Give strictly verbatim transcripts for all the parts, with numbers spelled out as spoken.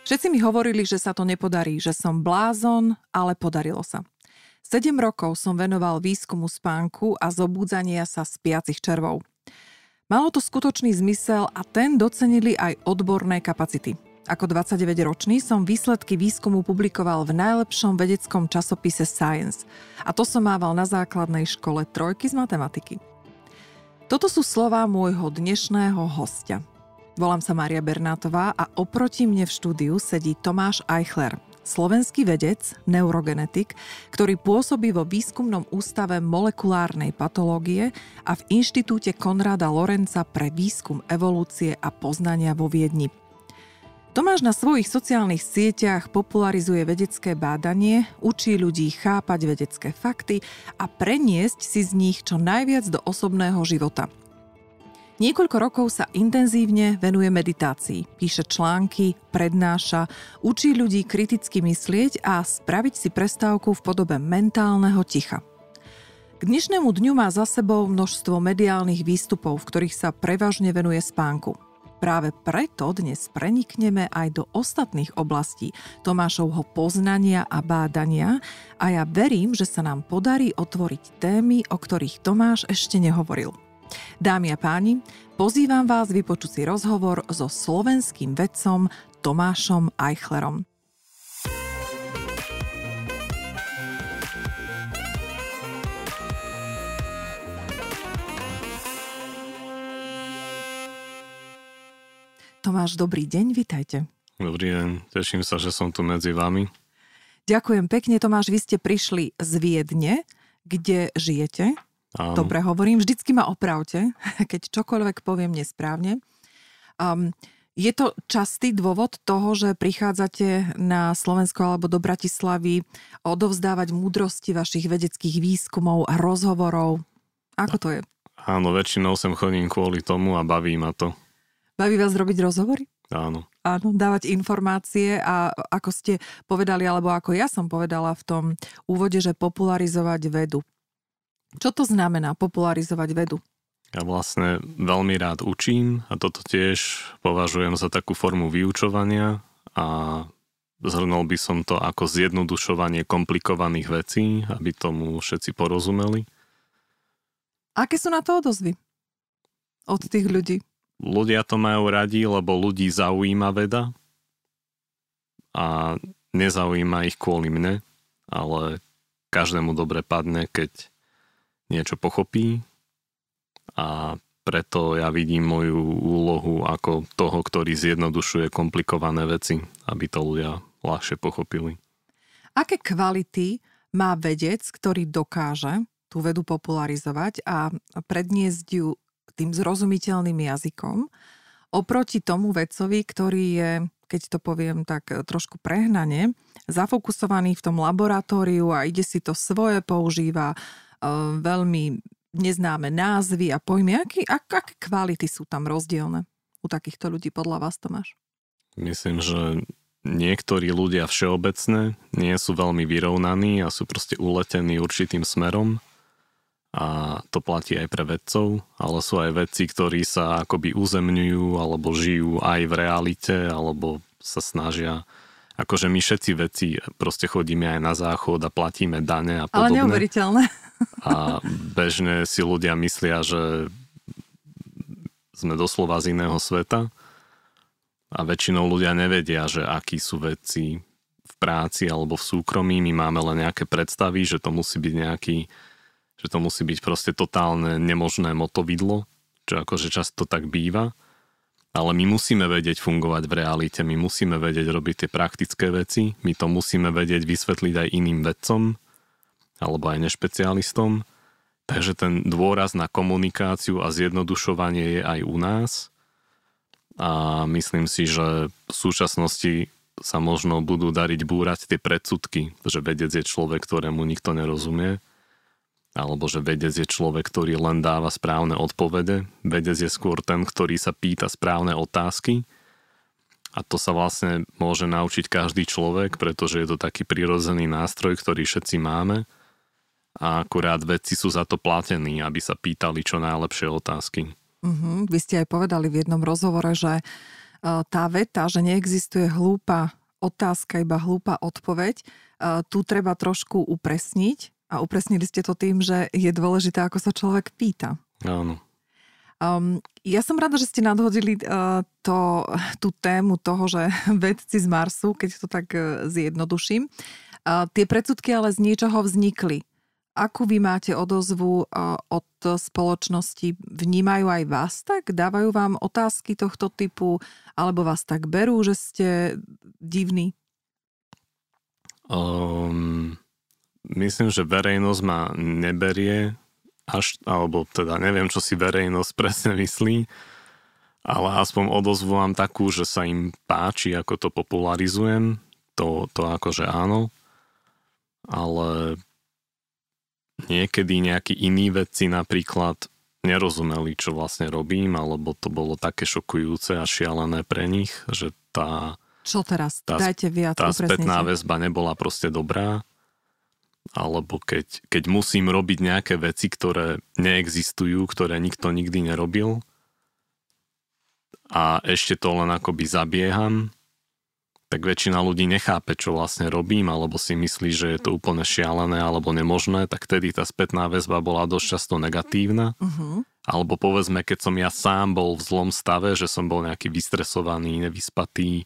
Všetci mi hovorili, že sa to nepodarí, že som blázon, ale podarilo sa. Sedem rokov som venoval výskumu spánku a zobúdzania sa spiacich červov. Malo to skutočný zmysel a ten docenili aj odborné kapacity. Ako dvadsaťdeväťročný som výsledky výskumu publikoval v najlepšom vedeckom časopise Science. A to som mával na základnej škole trojky z matematiky. Toto sú slová môjho dnešného hostia. Volám sa Mária Bernátová a oproti mne v štúdiu sedí Tomáš Eichler, slovenský vedec, neurogenetik, ktorý pôsobí vo výskumnom ústave molekulárnej patológie a v Inštitúte Konráda Lorenza pre výskum evolúcie a poznania vo Viedni. Tomáš na svojich sociálnych sieťach popularizuje vedecké bádanie, učí ľudí chápať vedecké fakty a preniesť si z nich čo najviac do osobného života. Niekoľko rokov sa intenzívne venuje meditácii, píše články, prednáša, učí ľudí kriticky myslieť a spraviť si prestávku v podobe mentálneho ticha. K dnešnému dňu má za sebou množstvo mediálnych výstupov, v ktorých sa prevažne venuje spánku. Práve preto dnes prenikneme aj do ostatných oblastí Tomášovho poznania a bádania a ja verím, že sa nám podarí otvoriť témy, o ktorých Tomáš ešte nehovoril. Dámy a páni, pozývam vás vypočuť si rozhovor so slovenským vedcom Tomášom Eichlerom. Tomáš, dobrý deň, vitajte. Dobrý deň, teším sa, že som tu medzi vami. Ďakujem pekne, Tomáš, vy ste prišli z Viedne, kde žijete. Áno. Dobre hovorím, vždycky ma opravte, keď čokoľvek poviem nesprávne. Um, je to častý dôvod toho, že prichádzate na Slovensko alebo do Bratislavy odovzdávať múdrosti vašich vedeckých výskumov a rozhovorov? Ako to je? Áno, väčšinou sem chodím kvôli tomu a baví ma to. Baví vás robiť rozhovory? Áno. Áno, dávať informácie a ako ste povedali, alebo ako ja som povedala v tom úvode, že popularizovať vedu. Čo to znamená popularizovať vedu? Ja vlastne veľmi rád učím a toto tiež považujem za takú formu vyučovania a zhrnul by som to ako zjednodušovanie komplikovaných vecí, aby tomu všetci porozumeli. Aké sú na to odozvy od tých ľudí? Ľudia to majú radi, lebo ľudí zaujíma veda a nezaujíma ich kvôli mne, ale každému dobre padne, keď niečo pochopí a preto ja vidím moju úlohu ako toho, ktorý zjednodušuje komplikované veci, aby to ľudia ľahšie pochopili. Aké kvality má vedec, ktorý dokáže tú vedu popularizovať a predniesť ju tým zrozumiteľným jazykom oproti tomu vedcovi, ktorý je, keď to poviem tak trošku prehnane, zafokusovaný v tom laboratóriu a ide si to svoje, používa veľmi neznáme názvy a pojmy. Aké, aké kvality sú tam rozdielne u takýchto ľudí podľa vás, Tomáš? Myslím, že niektorí ľudia všeobecne nie sú veľmi vyrovnaní a sú proste uletení určitým smerom a to platí aj pre vedcov, ale sú aj vedci, ktorí sa akoby uzemňujú alebo žijú aj v realite alebo sa snažia. Akože my všetci veci proste chodíme aj na záchod a platíme dane a podobne. Ale neuveriteľné. A bežne si ľudia myslia, že sme doslova z iného sveta a väčšinou ľudia nevedia, že akí sú vedci v práci alebo v súkromí. My máme len nejaké predstavy, že to musí byť nejaký, že to musí byť proste totálne nemožné motovidlo, čo akože často tak býva. Ale my musíme vedieť fungovať v realite, my musíme vedieť robiť tie praktické veci, my to musíme vedieť vysvetliť aj iným vedcom alebo aj nešpecialistom. Takže ten dôraz na komunikáciu a zjednodušovanie je aj u nás. A myslím si, že v súčasnosti sa možno budú dariť búrať tie predsudky, že vedec je človek, ktorému nikto nerozumie. Alebo že vedec je človek, ktorý len dáva správne odpovede. Vedec je skôr ten, ktorý sa pýta správne otázky. A to sa vlastne môže naučiť každý človek, pretože je to taký prirodzený nástroj, ktorý všetci máme. A akurát vedci sú za to platení, aby sa pýtali čo najlepšie otázky. Uh-huh. Vy ste aj povedali v jednom rozhovore, že tá veta, že neexistuje hlúpa otázka, iba hlúpa odpoveď. Tu treba trošku upresniť a upresnili ste to tým, že je dôležité, ako sa človek pýta. Áno. Um, ja som rada, že ste nadhodili uh, to, tú tému toho, že vedci z Marsu, keď to tak uh, zjednoduším. Uh, tie predsudky ale z niečoho vznikli. Akú vy máte odozvu uh, od spoločnosti? Vnímajú aj vás tak? Dávajú vám otázky tohto typu? Alebo vás tak berú, že ste divní? Um, myslím, že verejnosť ma neberie až, alebo teda neviem, čo si verejnosť presne myslí, ale aspoň odozvu mám takú, že sa im páči, ako to popularizujem, to, to akože áno, ale niekedy nejakí iní vedci napríklad nerozumeli, čo vlastne robím, alebo to bolo také šokujúce a šialené pre nich, že tá, čo teraz? tá, Dajte viac, tá upresnite. spätná väzba nebola proste dobrá. Alebo keď, keď musím robiť nejaké veci, ktoré neexistujú, ktoré nikto nikdy nerobil a ešte to len akoby zabieham, tak väčšina ľudí nechápe, čo vlastne robím, alebo si myslí, že je to úplne šialené alebo nemožné, tak tedy tá spätná väzba bola dosť často negatívna. Uh-huh. Alebo povedzme, keď som ja sám bol v zlom stave, že som bol nejaký vystresovaný, nevyspatý,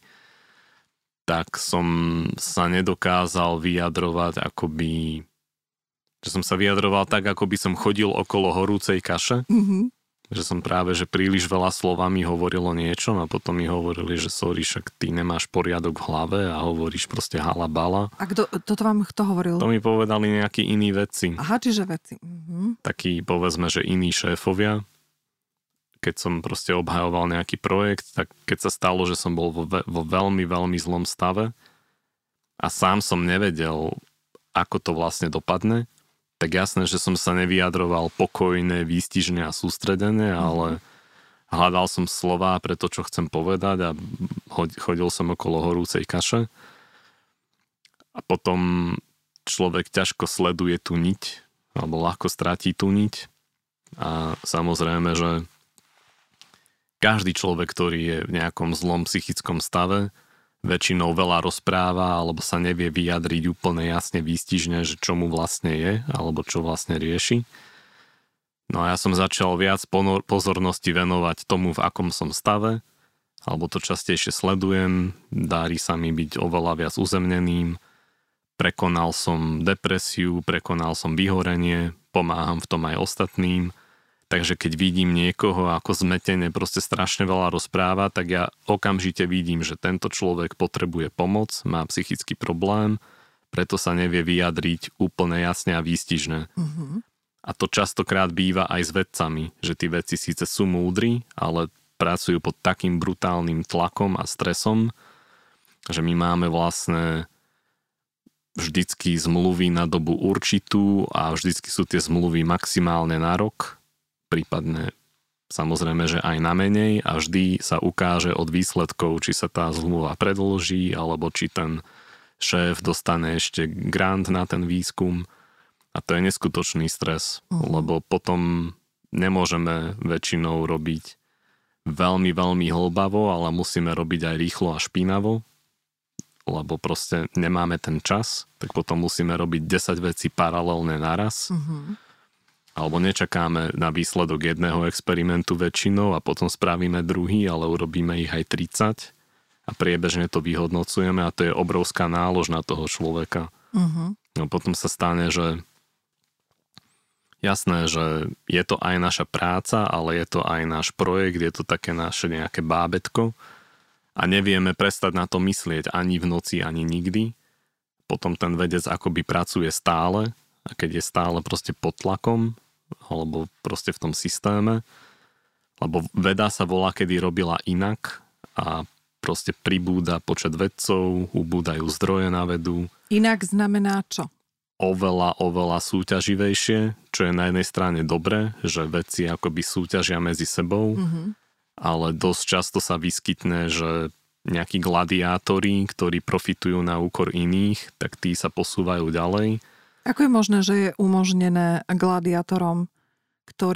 tak som sa nedokázal vyjadrovať akoby, že som sa vyjadroval tak, ako by som chodil okolo horúcej kaše. Mm-hmm. Že som práve, že príliš veľa slovami hovoril o niečom a potom mi hovorili, že sorry, však ty nemáš poriadok v hlave a hovoríš proste halabala. A kto, toto vám kto hovoril? To mi povedali nejakí iní vedci. Aha, čiže vedci. Mm-hmm. Takí, povedzme, že iní šéfovia. Keď som proste obhajoval nejaký projekt, tak keď sa stalo, že som bol vo, vo veľmi, veľmi zlom stave a sám som nevedel, ako to vlastne dopadne, tak jasné, že som sa nevyjadroval pokojne, výstižne a sústredene, ale hľadal som slová pre to, čo chcem povedať a chodil som okolo horúcej kaše. A potom človek ťažko sleduje tú niť, alebo ľahko stratí tú niť. A samozrejme, že každý človek, ktorý je v nejakom zlom psychickom stave, väčšinou veľa rozpráva alebo sa nevie vyjadriť úplne jasne, výstižne, že čo mu vlastne je alebo čo vlastne rieši. No a ja som začal viac pozornosti venovať tomu, v akom som stave, alebo to častejšie sledujem, dári sa mi byť oveľa viac uzemneným, prekonal som depresiu, prekonal som vyhorenie, pomáham v tom aj ostatným. Takže keď vidím niekoho, ako zmetene proste strašne veľa rozpráva, tak ja okamžite vidím, že tento človek potrebuje pomoc, má psychický problém, preto sa nevie vyjadriť úplne jasne a výstižne. Uh-huh. A to častokrát býva aj s vedcami, že tí vedci síce sú múdri, ale pracujú pod takým brutálnym tlakom a stresom, že my máme vlastne vždycky zmluvy na dobu určitú a vždycky sú tie zmluvy maximálne na rok, prípadne samozrejme, že aj na menej a vždy sa ukáže od výsledkov, či sa tá zmluva predĺží, alebo či ten šéf dostane ešte grant na ten výskum. A to je neskutočný stres, uh-huh. lebo potom nemôžeme väčšinou robiť veľmi, veľmi hlbavo, ale musíme robiť aj rýchlo a špinavo, lebo proste nemáme ten čas, tak potom musíme robiť desať vecí paralelne naraz. Uh-huh. Alebo nečakáme na výsledok jedného experimentu väčšinou a potom spravíme druhý, ale urobíme ich aj tridsať a priebežne to vyhodnocujeme a to je obrovská nálož na toho človeka. Uh-huh. No potom sa stane, že jasné, že je to aj naša práca, ale je to aj náš projekt, je to také naše nejaké bábätko a nevieme prestať na to myslieť ani v noci, ani nikdy. Potom ten vedec akoby pracuje stále a keď je stále proste pod tlakom, alebo proste v tom systéme, lebo veda sa volá, kedy robila inak a proste pribúda počet vedcov, ubúdajú zdroje na vedu. Inak znamená čo? Oveľa, oveľa súťaživejšie, čo je na jednej strane dobré, že vedci akoby súťažia medzi sebou, mm-hmm. ale dosť často sa vyskytne, že nejakí gladiátori, ktorí profitujú na úkor iných, tak tí sa posúvajú ďalej. Ako je možné, že je umožnené gladiátorom, ktorí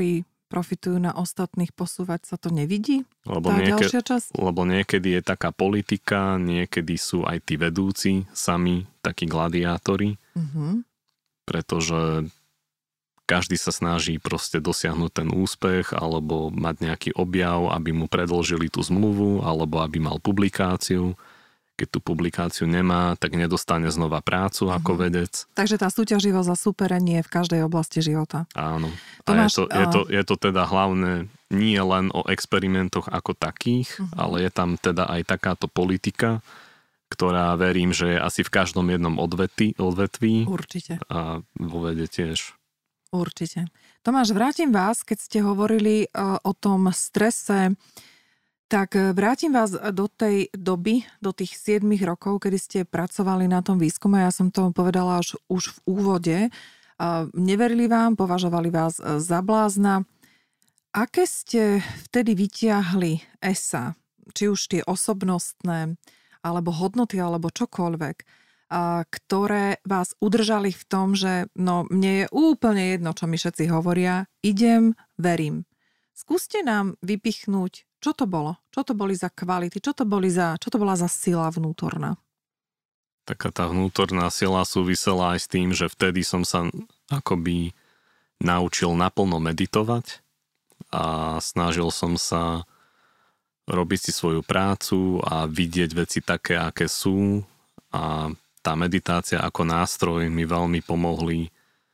profitujú na ostatných, posúvať sa to nevidí? Lebo, tá nieke- ďalšia časť? lebo niekedy je taká politika, niekedy sú aj tí vedúci sami takí gladiátori, Uh-huh. pretože každý sa snaží proste dosiahnuť ten úspech alebo mať nejaký objav, aby mu predĺžili tú zmluvu alebo aby mal publikáciu. Keď tú publikáciu nemá, tak nedostane znova prácu ako Mhm. vedec. Takže tá súťaživosť a súperenie je v každej oblasti života. Áno. Tomáš, a je to, je, to, je to teda hlavné nie len o experimentoch ako takých, Mhm. ale je tam teda aj takáto politika, ktorá verím, že je asi v každom jednom odvetví, odvetví Určite. a vo vede tiež. Určite. Tomáš, vrátim vás, keď ste hovorili uh, o tom strese, tak vrátim vás do tej doby, do tých siedmich rokov, kedy ste pracovali na tom výskume. Ja som to povedala už, už v úvode. Uh, neverili vám, považovali vás za blázna. Aké ste vtedy vytiahli esá, či už tie osobnostné, alebo hodnoty, alebo čokoľvek, a ktoré vás udržali v tom, že no, mne je úplne jedno, čo mi všetci hovoria, idem, verím. Skúste nám vypichnúť, čo to bolo, čo to boli za kvality, čo to, boli za, čo to bola za sila vnútorná. Taká tá vnútorná sila súvisela aj s tým, že vtedy som sa akoby naučil naplno meditovať a snažil som sa robiť si svoju prácu a vidieť veci také, aké sú, a tá meditácia ako nástroj mi veľmi pomohli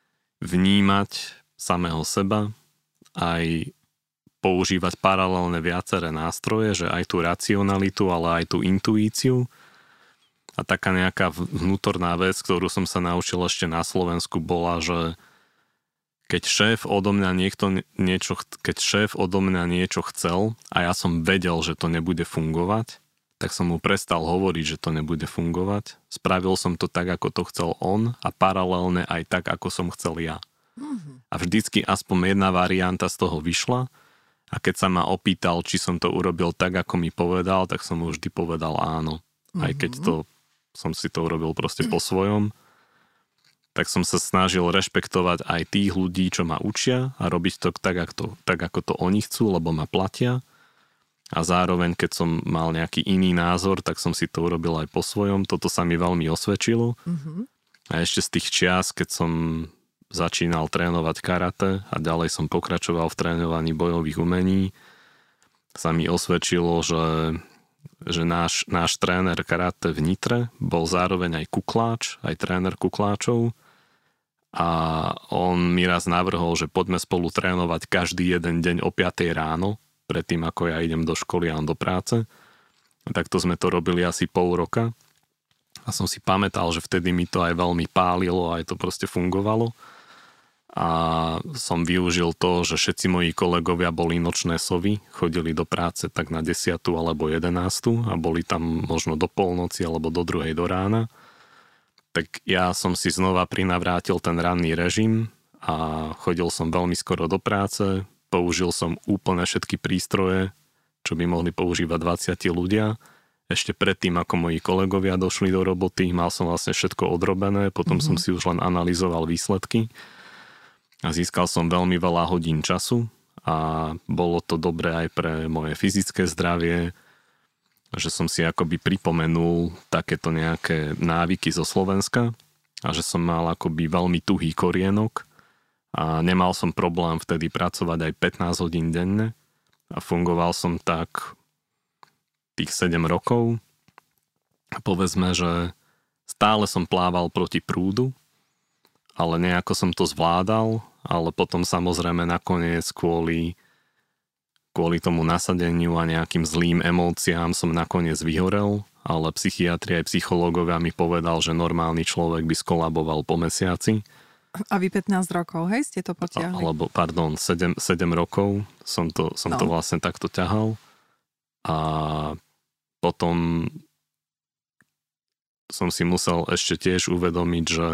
vnímať samého seba, aj používať paralelne viaceré nástroje, že aj tú racionalitu, ale aj tú intuíciu. A taká nejaká vnútorná vec, ktorú som sa naučil ešte na Slovensku, bola, že keď šéf odo mňa niekto niečo, keď šéf odo mňa niečo chcel a ja som vedel, že to nebude fungovať, tak som mu prestal hovoriť, že to nebude fungovať. Spravil som to tak, ako to chcel on, a paralelne aj tak, ako som chcel ja. A vždycky aspoň jedna varianta z toho vyšla, a keď sa ma opýtal, či som to urobil tak, ako mi povedal, tak som mu vždy povedal áno. Aj keď to, som si to urobil proste po svojom, tak som sa snažil rešpektovať aj tých ľudí, čo ma učia, a robiť to tak, ako to, tak, ako to oni chcú, lebo ma platia. A zároveň, keď som mal nejaký iný názor, tak som si to urobil aj po svojom. Toto sa mi veľmi osvedčilo. Mm-hmm. A ešte z tých čias, keď som začínal trénovať karate a ďalej som pokračoval v trénovaní bojových umení, sa mi osvedčilo, že, že náš, náš tréner karate v Nitre bol zároveň aj kukláč, aj tréner kukláčov, a on mi raz navrhol, že poďme spolu trénovať každý jeden deň o piatej ráno, predtým ako ja idem do školy a on do práce. A takto sme to robili asi pol roka. A som si pamätal, že vtedy mi to aj veľmi pálilo, aj to proste fungovalo. A som využil to, že všetci moji kolegovia boli nočné sovy, chodili do práce tak na desiatu alebo jedenástu a boli tam možno do polnoci alebo do druhej do rána. Tak ja som si znova prinavrátil ten ranný režim a chodil som veľmi skoro do práce, použil som úplne všetky prístroje, čo by mohli používať dvadsiati ľudia. Ešte predtým, ako moji kolegovia došli do roboty, mal som vlastne všetko odrobené, potom mm-hmm. som si už len analyzoval výsledky a získal som veľmi veľa hodín času a bolo to dobré aj pre moje fyzické zdravie, že som si akoby pripomenul takéto nejaké návyky zo Slovenska a že som mal akoby veľmi tuhý korienok a nemal som problém vtedy pracovať aj pätnásť hodín denne a fungoval som tak tých sedem rokov. A povedzme, že stále som plával proti prúdu, ale nejako som to zvládal, ale potom samozrejme nakoniec kvôli kvôli tomu nasadeniu a nejakým zlým emóciám som nakoniec vyhorel, ale psychiatri aj psychológovia mi povedal, že normálny človek by skolaboval po mesiaci. A vy pätnásť rokov, hej, ste to potiahli? Alebo, pardon, sedem, sedem rokov som to, som no. to vlastne takto ťahal. A potom som si musel ešte tiež uvedomiť, že,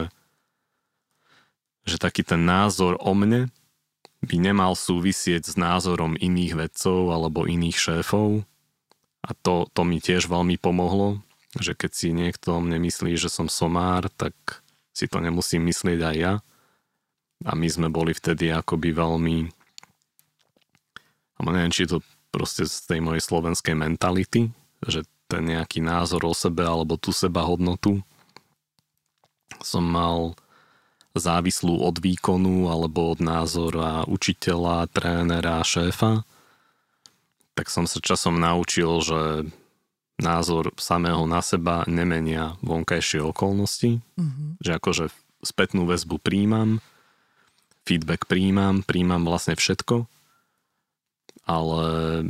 že taký ten názor o mne by nemal súvisieť s názorom iných vedcov alebo iných šéfov. A to, to mi tiež veľmi pomohlo, že keď si niekto mne myslí, že som somár, tak si to nemusím myslieť aj ja. A my sme boli vtedy akoby veľmi A neviem, či je to proste z tej mojej slovenskej mentality, že ten nejaký názor o sebe alebo tú seba hodnotu som mal závislú od výkonu alebo od názora učiteľa, trénera, šéfa, tak som sa časom naučil, že názor samého na seba nemenia vonkajšie okolnosti, mm-hmm. že akože spätnú väzbu príjmam, feedback príjmam, príjmam vlastne všetko, ale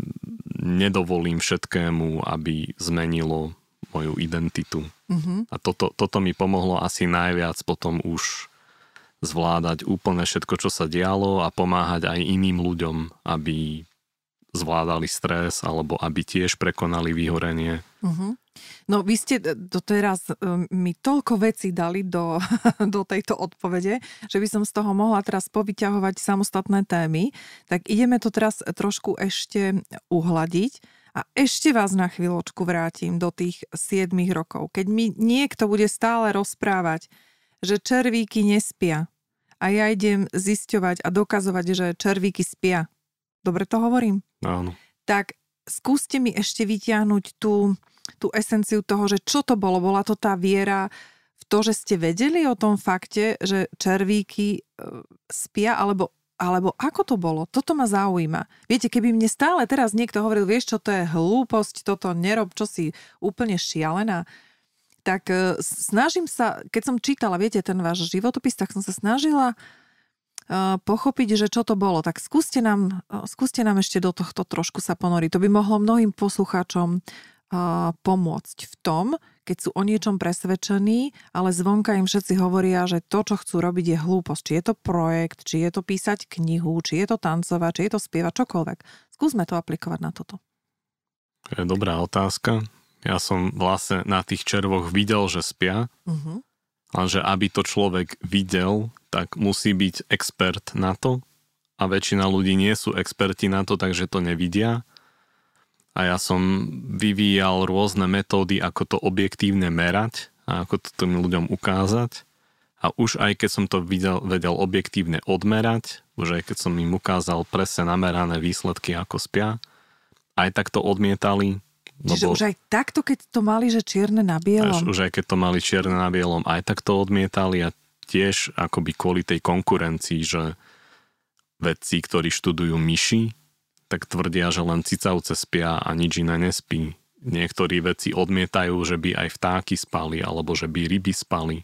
nedovolím všetkému, aby zmenilo moju identitu. Mm-hmm. A toto, toto mi pomohlo asi najviac potom už zvládať úplne všetko, čo sa dialo a pomáhať aj iným ľuďom, aby zvládali stres alebo aby tiež prekonali vyhorenie. Uh-huh. No vy ste doteraz um, mi toľko vecí dali do, do tejto odpovede, že by som z toho mohla teraz povyťahovať samostatné témy. Tak ideme to teraz trošku ešte uhladiť a ešte vás na chvíľočku vrátim do tých siedmich rokov. Keď mi niekto bude stále rozprávať, že červíky nespia a ja idem zisťovať a dokazovať, že červíky spia. Dobre to hovorím? Áno. Tak skúste mi ešte vytiahnuť tú, tú esenciu toho, že čo to bolo. Bola to tá viera v to, že ste vedeli o tom fakte, že červíky spia, alebo, alebo ako to bolo? Toto ma zaujíma. Viete, keby mne stále teraz niekto hovoril, vieš čo, to je hlúposť, toto nerob, čo si úplne šialená, tak snažím sa, keď som čítala, viete, ten váš životopis, tak som sa snažila pochopiť, že čo to bolo. Tak skúste nám, skúste nám ešte do tohto trošku sa ponoriť. To by mohlo mnohým poslucháčom pomôcť v tom, keď sú o niečom presvedčení, ale zvonka im všetci hovoria, že to, čo chcú robiť, je hlúposť. Či je to projekt, či je to písať knihu, či je to tancovať, či je to spievať, čokoľvek. Skúsme to aplikovať na toto. To je dobrá otázka. Ja som vlastne na tých červoch videl, že spia, uh-huh. lenže aby to človek videl, tak musí byť expert na to a väčšina ľudí nie sú experti na to, takže to nevidia. A ja som vyvíjal rôzne metódy, ako to objektívne merať a ako to tým ľuďom ukázať. A už aj keď som to videl, vedel objektívne odmerať, už aj keď som im ukázal presne namerané výsledky, ako spia, aj tak to odmietali. Čiže lebo, už aj takto, keď to mali, že čierne na bielom? Už, už aj keď to mali čierne na bielom, aj tak to odmietali a tiež akoby kvôli tej konkurencii, že vedci, ktorí študujú myši, tak tvrdia, že len cicavce spia a nič iné nespí. Niektorí vedci odmietajú, že by aj vtáky spali, alebo že by ryby spali.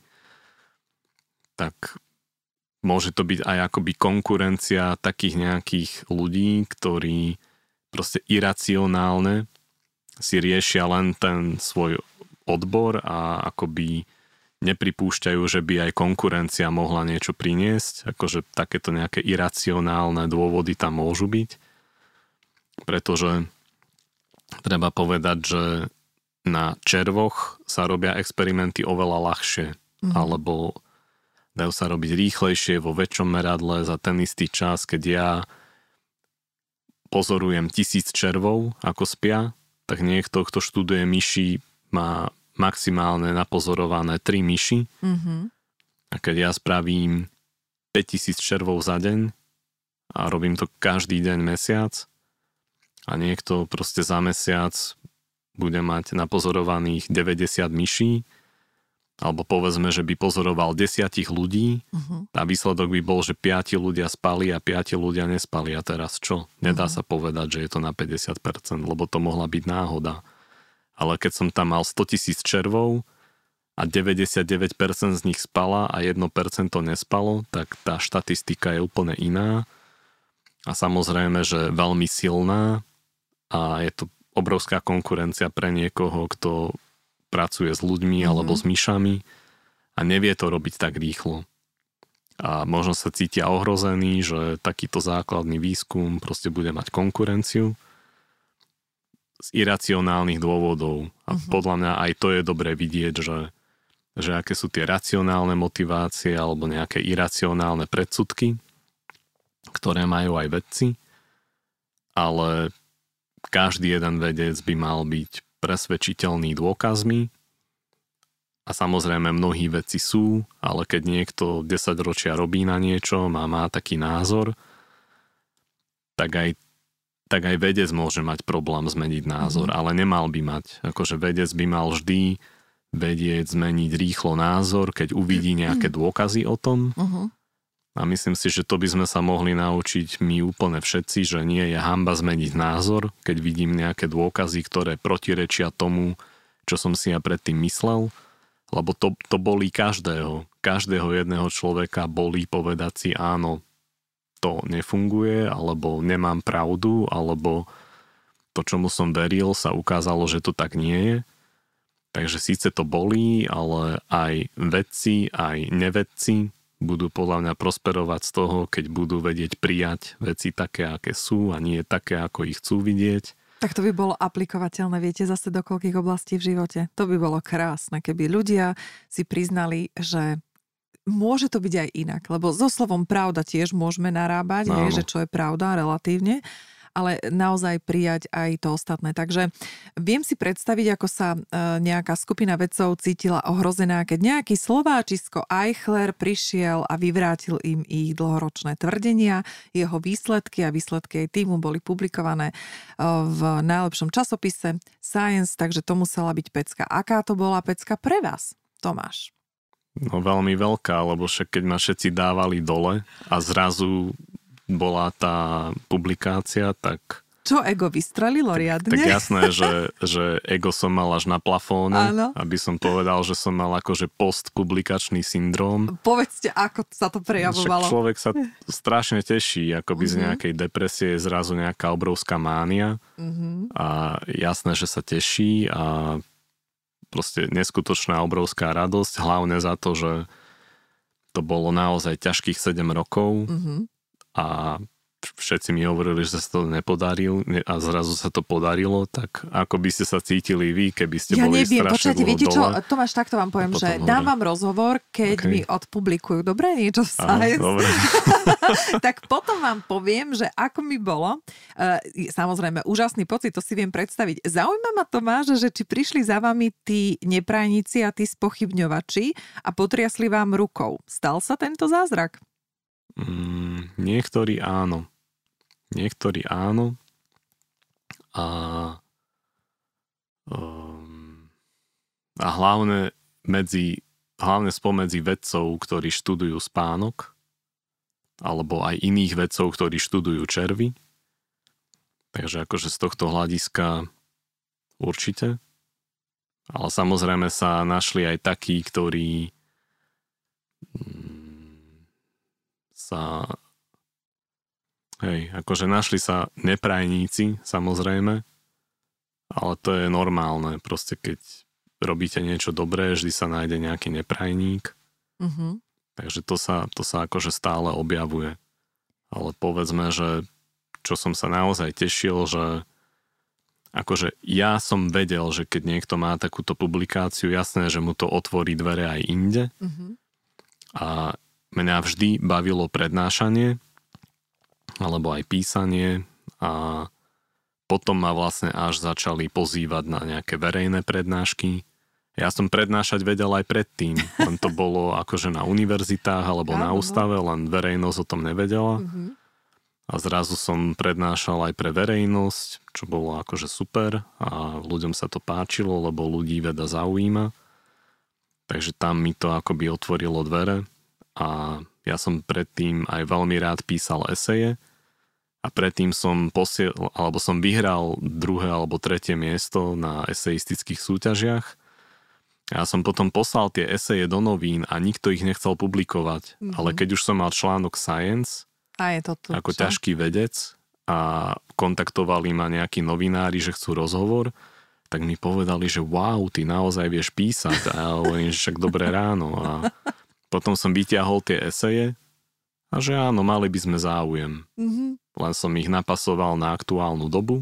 Tak môže to byť aj akoby konkurencia takých nejakých ľudí, ktorí proste iracionálne si riešia len ten svoj odbor a akoby nepripúšťajú, že by aj konkurencia mohla niečo priniesť. Akože takéto nejaké iracionálne dôvody tam môžu byť. Pretože treba povedať, že na červoch sa robia experimenty oveľa ľahšie. Mm-hmm. Alebo dajú sa robiť rýchlejšie vo väčšom meradle za ten istý čas, keď ja pozorujem tisíc červov, ako spia, tak niekto, kto študuje myši, má maximálne napozorované tri myši. Mm-hmm. A keď ja spravím päťtisíc červov za deň a robím to každý deň mesiac a niekto proste za mesiac bude mať napozorovaných deväťdesiat myší, alebo povedzme, že by pozoroval desiatich ľudí uh-huh. a výsledok by bol, že piati ľudia spali a piati ľudia nespali. A teraz čo? Nedá uh-huh. sa povedať, že je to na päťdesiat percent, lebo to mohla byť náhoda. Ale keď som tam mal stotisíc červov a deväťdesiatdeväť percent z nich spala a jedno percento nespalo, tak tá štatistika je úplne iná. A samozrejme, že veľmi silná a je to obrovská konkurencia pre niekoho, kto pracuje s ľuďmi mm-hmm. alebo s myšami a nevie to robiť tak rýchlo. A možno sa cítia ohrození, že takýto základný výskum proste bude mať konkurenciu z iracionálnych dôvodov. A mm-hmm. podľa mňa aj to je dobre vidieť, že, že aké sú tie racionálne motivácie alebo nejaké iracionálne predsudky, ktoré majú aj vedci, ale každý jeden vedec by mal byť presvedčiteľný dôkazmi a samozrejme mnohí vedci sú, ale keď niekto desaťročia robí na niečo a má taký názor, tak aj tak aj vedec môže mať problém zmeniť názor, mm-hmm. ale nemal by mať. Akože vedec by mal vždy vedieť zmeniť rýchlo názor, keď uvidí nejaké dôkazy o tom. Mm-hmm. A myslím si, že to by sme sa mohli naučiť my úplne všetci, že nie je hanba zmeniť názor, keď vidím nejaké dôkazy, ktoré protirečia tomu, čo som si ja predtým myslel. Lebo to, to bolí každého. Každého jedného človeka bolí povedať si áno, to nefunguje, alebo nemám pravdu, alebo to, čomu som veril, sa ukázalo, že to tak nie je. Takže síce to bolí, ale aj vedci, aj nevedci budú podľa mňa prosperovať z toho, keď budú vedieť prijať veci také, aké sú a nie také, ako ich chcú vidieť. Tak to by bolo aplikovateľné, viete, zase do koľkých oblastí v živote. To by bolo krásne, keby ľudia si priznali, že môže to byť aj inak, lebo so slovom pravda tiež môžeme narábať, no, hej, že čo je pravda relatívne, ale naozaj prijať aj to ostatné. Takže viem si predstaviť, ako sa nejaká skupina vedcov cítila ohrozená, keď nejaký Slováčisko Eichler prišiel a vyvrátil im ich dlhoročné tvrdenia. Jeho výsledky a výsledky aj týmu boli publikované v najlepšom časopise Science, takže to musela byť pecka. Aká to bola pecka pre vás, Tomáš? No veľmi veľká, lebo však keď ma všetci dávali dole a zrazu bola tá publikácia, tak... Čo ego vystrelilo tak, riadne? Tak jasné, že, že ego som mal až na plafóne, áno. Aby som povedal, že som mal akože postpublikačný syndróm. Povedzte, ako sa to prejavovalo. Však človek sa strašne teší, akoby uh-huh. z nejakej depresie je zrazu nejaká obrovská mánia uh-huh. a jasné, že sa teší a proste neskutočná obrovská radosť, hlavne za to, že to bolo naozaj ťažkých sedem rokov uh-huh. a všetci mi hovorili, že sa to nepodarilo a zrazu sa to podarilo, tak ako by ste sa cítili vy, keby ste ja boli neviem, strašne počujete, dlho viete čo, dole? Tomáš, takto vám poviem, že hore. Dám vám rozhovor, keď okay. mi odpublikujú, dobre, niečo v Science, tak potom vám poviem, že ako mi bolo. Samozrejme, úžasný pocit, to si viem predstaviť. Zaujíma ma, Tomáš, že či prišli za vami tí neprajníci a tí spochybňovači a potriasli vám rukou. Stal sa tento zázrak? Mm, niektorí áno. Niektorí áno. A, um, a hlavne, medzi, hlavne spomedzi vedcov, ktorí študujú spánok, alebo aj iných vedcov, ktorí študujú červy. Takže akože z tohto hľadiska určite. Ale samozrejme sa našli aj takí, ktorí sa... Hej, akože našli sa neprajníci, samozrejme, ale to je normálne. Proste keď robíte niečo dobré, vždy sa nájde nejaký neprajník. Mm-hmm. Takže to sa, to sa akože stále objavuje. Ale povedzme, že čo som sa naozaj tešil, že akože ja som vedel, že keď niekto má takúto publikáciu, jasné, že mu to otvorí dvere aj inde. Mm-hmm. A mňa vždy bavilo prednášanie, alebo aj písanie a potom ma vlastne až začali pozývať na nejaké verejné prednášky. Ja som prednášať vedel aj predtým, len to bolo akože na univerzitách alebo ja, na ústave, len verejnosť o tom nevedela. Mm-hmm. A zrazu som prednášal aj pre verejnosť, čo bolo akože super a ľuďom sa to páčilo, lebo ľudí veda zaujíma. Takže tam mi to akoby otvorilo dvere a ja som predtým aj veľmi rád písal eseje a predtým som posiel, alebo som vyhral druhé alebo tretie miesto na eseistických súťažiach. Ja som potom poslal tie eseje do novín a nikto ich nechcel publikovať. Mm-hmm. Ale keď už som mal článok Science a je to tu, ako čo? ťažký vedec a kontaktovali ma nejakí novinári, že chcú rozhovor, tak mi povedali, že wow, ty naozaj vieš písať. A ja hovorím, že však dobré ráno. A potom som vyťahol tie eseje a že áno, mali by sme záujem. Mm-hmm. Len som ich napasoval na aktuálnu dobu.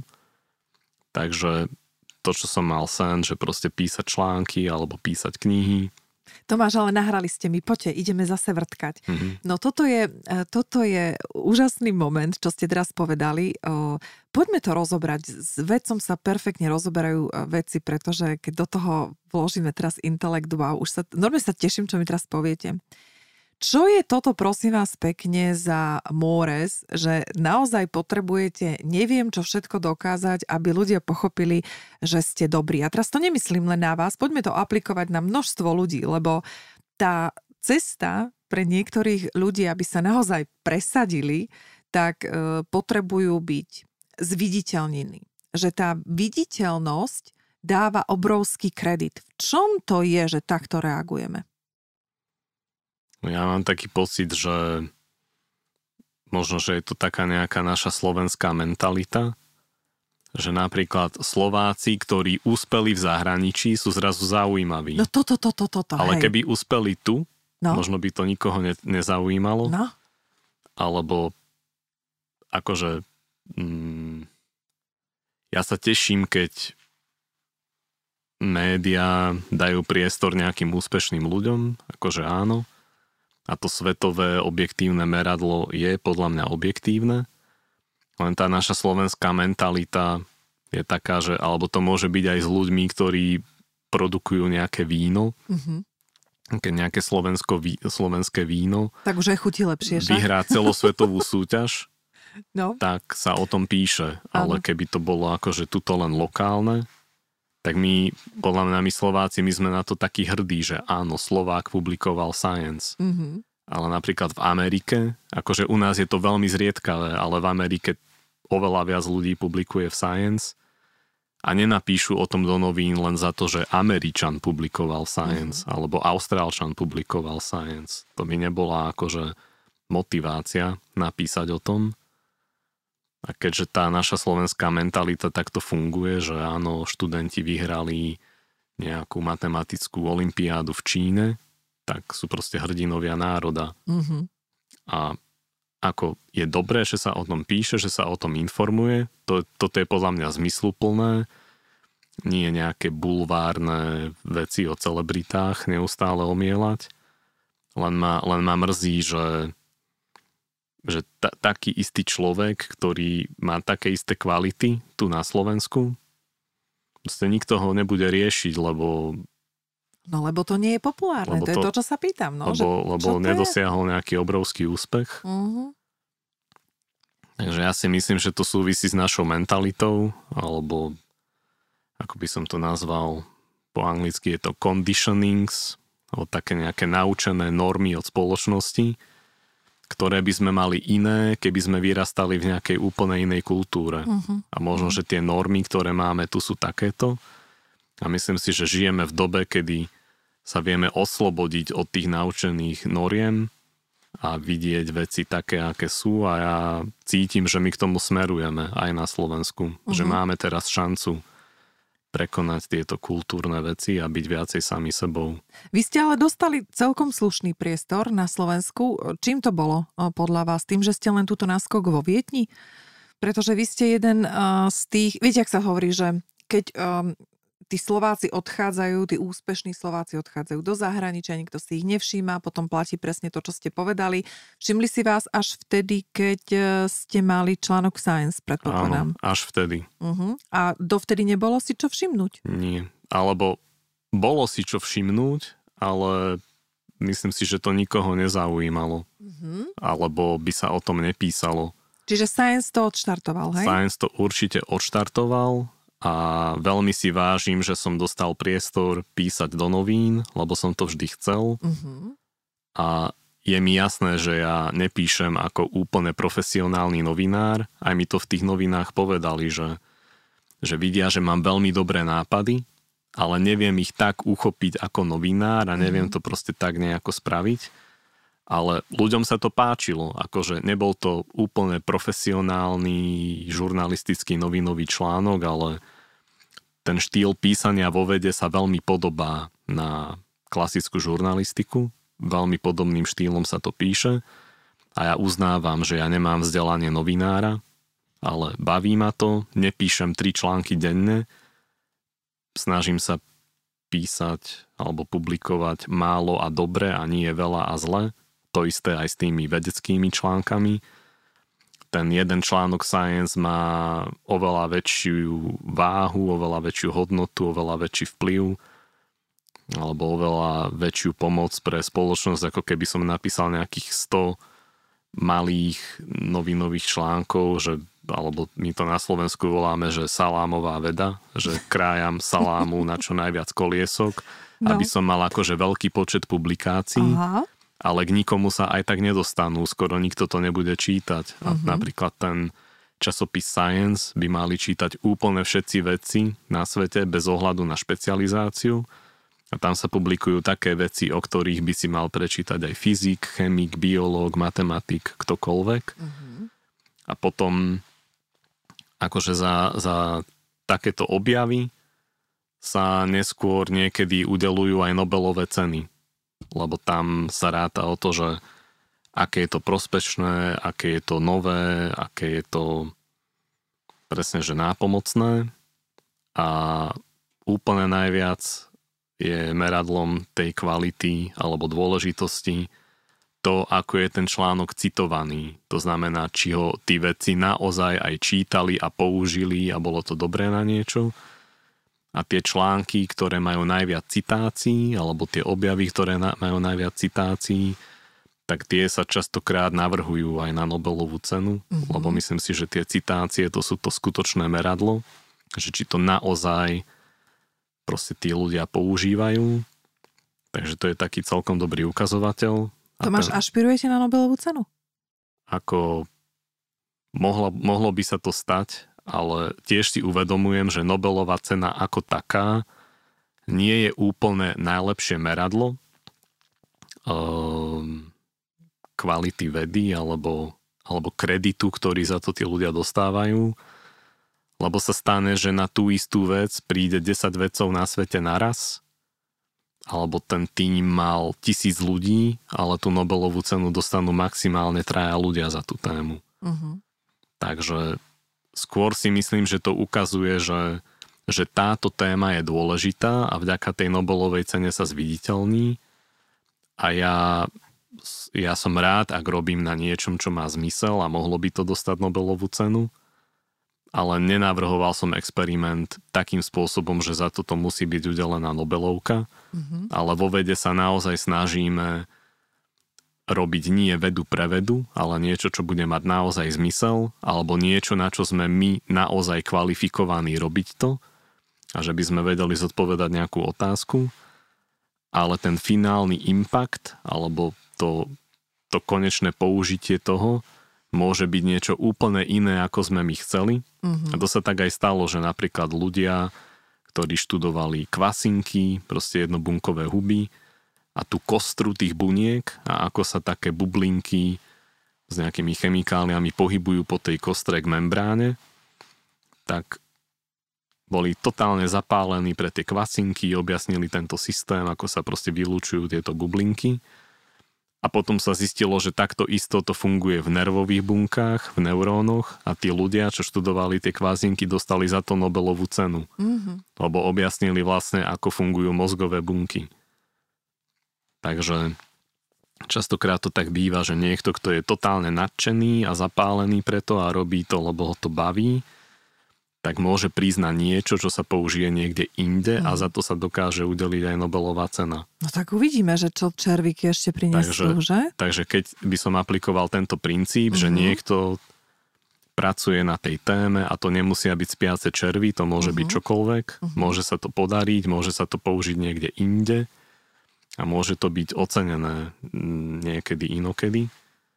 Takže to, čo som mal sen, že proste písať články alebo písať knihy. Tomáš, ale nahrali ste mi, poďte, ideme zase vrtkať. Mm-hmm. No toto je, toto je úžasný moment, čo ste teraz povedali. Poďme to rozobrať. S vedcom sa perfektne rozoberajú veci, pretože keď do toho vložíme teraz intelekt, wow, už sa, normálne sa teším, čo mi teraz poviete. Čo je toto, prosím vás, pekne za mores, že naozaj potrebujete neviem čo všetko dokázať, aby ľudia pochopili, že ste dobrí. A teraz to nemyslím len na vás, poďme to aplikovať na množstvo ľudí, lebo tá cesta pre niektorých ľudí, aby sa naozaj presadili, tak e, potrebujú byť zviditeľnení. Že tá viditeľnosť dáva obrovský kredit. V čom to je, že takto reagujeme? Ja mám taký pocit, že možno, že je to taká nejaká naša slovenská mentalita, že napríklad Slováci, ktorí úspeli v zahraničí, sú zrazu zaujímaví. No toto, toto, toto, Ale hej. keby úspeli tu, no. možno by to nikoho ne, nezaujímalo. No. Alebo akože mm, ja sa teším, keď médiá dajú priestor nejakým úspešným ľuďom, akože áno. A to svetové objektívne meradlo je podľa mňa objektívne. Len tá naša slovenská mentalita je taká, že alebo to môže byť aj s ľuďmi, ktorí produkujú nejaké víno. Mm-hmm. Keď nejaké slovensko, slovenské víno tak už aj chutí lepšie, však? Vyhrá celosvetovú súťaž, no. tak sa o tom píše. Ale ano. Keby to bolo akože tuto len lokálne, tak my, podľa mňa my Slováci, my sme na to takí hrdí, že áno, Slovák publikoval Science. Mm-hmm. Ale napríklad v Amerike, akože u nás je to veľmi zriedkavé, ale v Amerike oveľa viac ľudí publikuje v Science a nenapíšu o tom do novín len za to, že Američan publikoval Science, mm-hmm. alebo Austrálčan publikoval Science. To by nebola akože motivácia napísať o tom. A keďže tá naša slovenská mentalita takto funguje, že áno, študenti vyhrali nejakú matematickú olympiádu v Číne, tak sú proste hrdinovia národa. Mm-hmm. A ako je dobré, že sa o tom píše, že sa o tom informuje, to, toto je podľa mňa zmysluplné, nie nejaké bulvárne veci o celebritách neustále omielať. Len ma, len ma mrzí, že že ta, taký istý človek, ktorý má také isté kvality tu na Slovensku, proste nikto ho nebude riešiť, lebo... No lebo to nie je populárne, to, to je to, čo sa pýtam. No, lebo že, lebo nedosiahol je? nejaký obrovský úspech. Uh-huh. Takže ja si myslím, že to súvisí s našou mentalitou, alebo ako by som to nazval, po anglicky je to conditionings, alebo také nejaké naučené normy od spoločnosti, ktoré by sme mali iné, keby sme vyrastali v nejakej úplne inej kultúre. Uh-huh. A možno, že tie normy, ktoré máme tu, sú takéto. A myslím si, že žijeme v dobe, kedy sa vieme oslobodiť od tých naučených noriem a vidieť veci také, aké sú. A ja cítim, že my k tomu smerujeme aj na Slovensku. Uh-huh. Že máme teraz šancu prekonať tieto kultúrne veci a byť viacej sami sebou. Vy ste ale dostali celkom slušný priestor na Slovensku. Čím to bolo podľa vás? Tým, že ste len túto náskok vo Viedni? Pretože vy ste jeden uh, z tých... Viete, ak sa hovorí, že keď um, tí Slováci odchádzajú, tí úspešní Slováci odchádzajú do zahraničia, nikto si ich nevšíma, potom platí presne to, čo ste povedali. Všimli si vás až vtedy, keď ste mali článok Science, predpokladám. Áno, až vtedy. Uh-huh. A dovtedy nebolo si čo všimnúť? Nie. Alebo bolo si čo všimnúť, ale myslím si, že to nikoho nezaujímalo. Uh-huh. Alebo by sa o tom nepísalo. Čiže Science to odštartoval, hej? Science to určite odštartoval. A veľmi si vážim, že som dostal priestor písať do novín, lebo som to vždy chcel. Uh-huh. A je mi jasné, že ja nepíšem ako úplne profesionálny novinár. Aj mi to v tých novinách povedali, že, že vidia, že mám veľmi dobré nápady, ale neviem ich tak uchopiť ako novinár a neviem uh-huh. to proste tak nejako spraviť. Ale ľuďom sa to páčilo, akože nebol to úplne profesionálny žurnalistický novinový článok, ale ten štýl písania vo vede sa veľmi podobá na klasickú žurnalistiku. Veľmi podobným štýlom sa to píše a ja uznávam, že ja nemám vzdelanie novinára, ale baví ma to, nepíšem tri články denne, snažím sa písať alebo publikovať málo a dobre a nie veľa a zle. To isté aj s tými vedeckými článkami. Ten jeden článok Science má oveľa väčšiu váhu, oveľa väčšiu hodnotu, oveľa väčší vplyv. alebo oveľa väčšiu pomoc pre spoločnosť, ako keby som napísal nejakých sto malých novinových článkov, že, alebo my to na Slovensku voláme, že salámová veda, že krájam salámu na čo najviac koliesok, no. aby som mal akože veľký počet publikácií. Aha. Ale k nikomu sa aj tak nedostanú, skoro nikto to nebude čítať. A uh-huh. napríklad ten časopis Science by mali čítať úplne všetci vedci na svete bez ohľadu na špecializáciu. A tam sa publikujú také veci, o ktorých by si mal prečítať aj fyzik, chemik, biológ, matematik, ktokoľvek. Uh-huh. A potom akože za, za takéto objavy sa neskôr niekedy udelujú aj Nobelové ceny. Lebo tam sa ráta o to, že aké je to prospešné, aké je to nové, aké je to presne, že nápomocné. A úplne najviac je meradlom tej kvality alebo dôležitosti to, ako je ten článok citovaný. To znamená, či ho tí vedci naozaj aj čítali a použili a bolo to dobré na niečo. A tie články, ktoré majú najviac citácií, alebo tie objavy, ktoré na, majú najviac citácií, tak tie sa častokrát navrhujú aj na Nobelovú cenu, mm-hmm. lebo myslím si, že tie citácie, to sú to skutočné meradlo, že či to naozaj proste tí ľudia používajú. Takže to je taký celkom dobrý ukazovateľ. Tomáš, ten, ašpirujete na Nobelovú cenu? Ako mohlo, mohlo by sa to stať, ale tiež si uvedomujem, že Nobelová cena ako taká nie je úplne najlepšie meradlo um, kvality vedy alebo, alebo kreditu, ktorý za to tí ľudia dostávajú, lebo sa stane, že na tú istú vec príde desať vedcov na svete naraz, alebo ten tím mal tisíc ľudí, ale tú Nobelovú cenu dostanú maximálne traja ľudia za tú tému. Uh-huh. Takže skôr si myslím, že to ukazuje, že, že táto téma je dôležitá a vďaka tej Nobelovej cene sa zviditeľní. A ja, ja som rád, ak robím na niečom, čo má zmysel a mohlo by to dostať Nobelovú cenu. Ale nenavrhoval som experiment takým spôsobom, že za toto musí byť udelená Nobelovka. Mm-hmm. Ale vo vede sa naozaj snažíme robiť nie vedu pre vedu, ale niečo, čo bude mať naozaj zmysel, alebo niečo, na čo sme my naozaj kvalifikovaní robiť to, a že by sme vedeli zodpovedať nejakú otázku, ale ten finálny impact, alebo to, to konečné použitie toho, môže byť niečo úplne iné, ako sme my chceli. Mm-hmm. A to sa tak aj stalo, že napríklad ľudia, ktorí študovali kvasinky, proste jednobunkové huby, a tú kostru tých buniek a ako sa také bublinky s nejakými chemikáliami pohybujú po tej kostre k membráne, tak boli totálne zapálení pre tie kvasinky, objasnili tento systém, ako sa proste vylúčujú tieto bublinky. A potom sa zistilo, že takto isto to funguje v nervových bunkách, v neurónoch a tí ľudia, čo študovali tie kvasinky, dostali za to Nobelovú cenu. Mm-hmm. Lebo objasnili vlastne, ako fungujú mozgové bunky. Takže častokrát to tak býva, že niekto, kto je totálne nadšený a zapálený preto a robí to, lebo ho to baví, tak môže prísť na niečo, čo sa použije niekde inde mm. a za to sa dokáže udeliť aj Nobelová cena. No tak uvidíme, že čo červíky ešte prinesú, takže, že? Takže keď by som aplikoval tento princíp, mm-hmm. že niekto pracuje na tej téme a to nemusia byť spiace červy, to môže mm-hmm. byť čokoľvek, mm-hmm. môže sa to podariť, môže sa to použiť niekde inde, a môže to byť ocenené niekedy inokedy.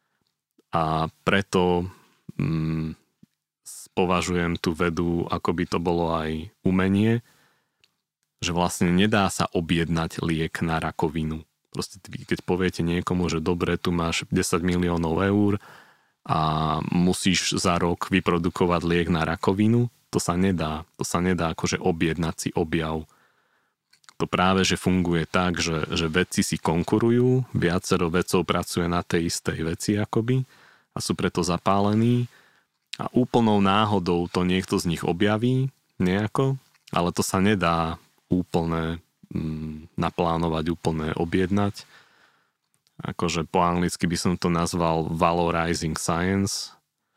A preto mm, považujem tú vedu, ako by to bolo aj umenie, že vlastne nedá sa objednať liek na rakovinu. Proste keď poviete niekomu, že dobre, tu máš desať miliónov eur a musíš za rok vyprodukovať liek na rakovinu, to sa nedá. To sa nedá akože objednať si objav. To práve, že funguje tak, že, že vedci si konkurujú, viacero vedcov pracuje na tej istej veci akoby a sú preto zapálení a úplnou náhodou to niekto z nich objaví nejako, ale to sa nedá úplne mm, naplánovať, úplne objednať. Akože po anglicky by som to nazval valorizing science,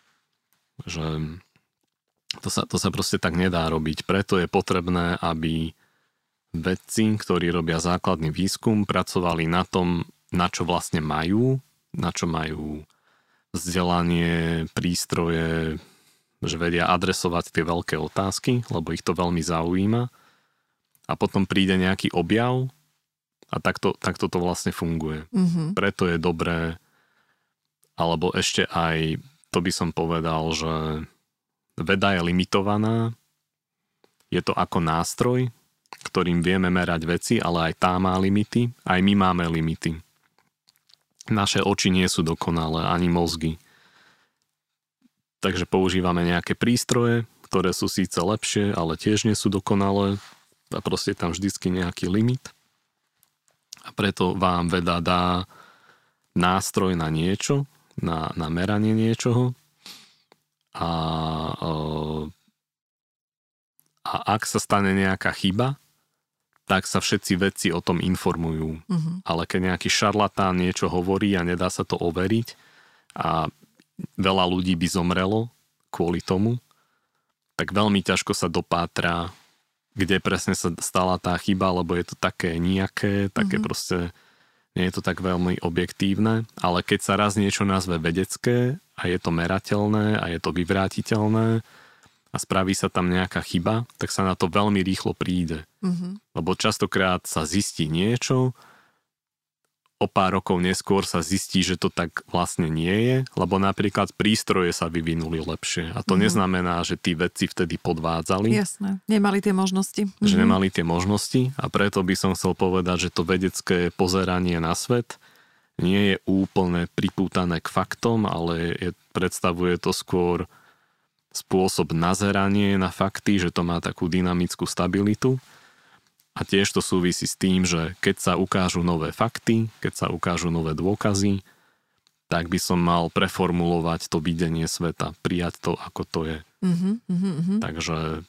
že to sa, to sa proste tak nedá robiť. Preto je potrebné, aby vedci, ktorí robia základný výskum, pracovali na tom, na čo vlastne majú, na čo majú vzdelanie, prístroje, že vedia adresovať tie veľké otázky, lebo ich to veľmi zaujíma. A potom príde nejaký objav a takto, takto to vlastne funguje. Mm-hmm. Preto je dobré, alebo ešte aj, to by som povedal, že veda je limitovaná, je to ako nástroj, ktorým vieme merať veci, ale aj tá má limity, aj my máme limity. Naše oči nie sú dokonalé, ani mozgy. Takže používame nejaké prístroje, ktoré sú síce lepšie, ale tiež nie sú dokonalé a proste tam vždycky nejaký limit. A preto vám veda dá nástroj na niečo, na, na meranie niečoho a, a ak sa stane nejaká chyba, tak sa všetci vedci o tom informujú. Uh-huh. Ale keď nejaký šarlatán niečo hovorí a nedá sa to overiť a veľa ľudí by zomrelo kvôli tomu, tak veľmi ťažko sa dopátra, kde presne sa stala tá chyba, lebo je to také nejaké, také uh-huh. proste nie je to tak veľmi objektívne, ale keď sa raz niečo nazve vedecké a je to merateľné a je to vyvrátiteľné a spraví sa tam nejaká chyba, tak sa na to veľmi rýchlo príde. Mm-hmm. Lebo častokrát sa zistí niečo, o pár rokov neskôr sa zistí, že to tak vlastne nie je, lebo napríklad prístroje sa vyvinuli lepšie. A to mm-hmm. neznamená, že tí vedci vtedy podvádzali. Jasné, nemali tie možnosti. Že mm-hmm. nemali tie možnosti a preto by som chcel povedať, že to vedecké pozeranie na svet nie je úplne pripútané k faktom, ale je, predstavuje to skôr spôsob nazeranie na fakty, že to má takú dynamickú stabilitu. A tiež to súvisí s tým, že keď sa ukážu nové fakty, keď sa ukážu nové dôkazy, tak by som mal preformulovať to videnie sveta, prijať to, ako to je. Uh-huh, uh-huh. Takže...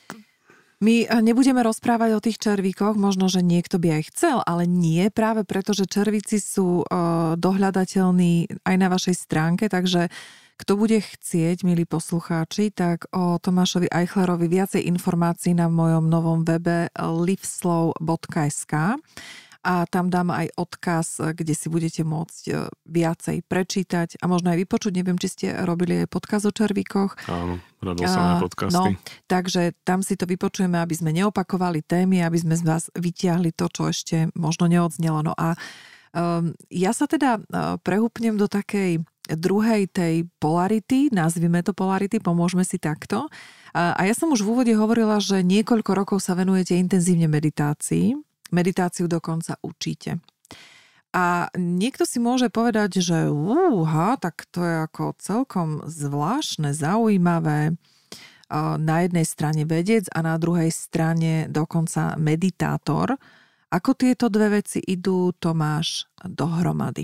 My nebudeme rozprávať o tých červíkoch, možno, že niekto by aj chcel, ale nie práve preto, že červíci sú uh, dohľadateľní aj na vašej stránke, takže kto bude chcieť, milí poslucháči, tak o Tomášovi Eichlerovi viacej informácií na mojom novom webe liveslow bodka es ká a tam dám aj odkaz, kde si budete môcť viacej prečítať a možno aj vypočuť. Neviem, či ste robili aj podcast o červíkoch. Áno, robil som aj podcasty. No, takže tam si to vypočujeme, aby sme neopakovali témy, aby sme z vás vytiahli to, čo ešte možno neodznelo. No a um, ja sa teda prehúpnem do takej druhej tej polarity, nazvime to polarity, pomôžeme si takto. A ja som už v úvode hovorila, že niekoľko rokov sa venujete intenzívne meditácii. Meditáciu dokonca učíte. A niekto si môže povedať, že úha, tak to je ako celkom zvláštne, zaujímavé. Na jednej strane vedec a na druhej strane dokonca meditátor. Ako tieto dve veci idú, Tomáš, dohromady?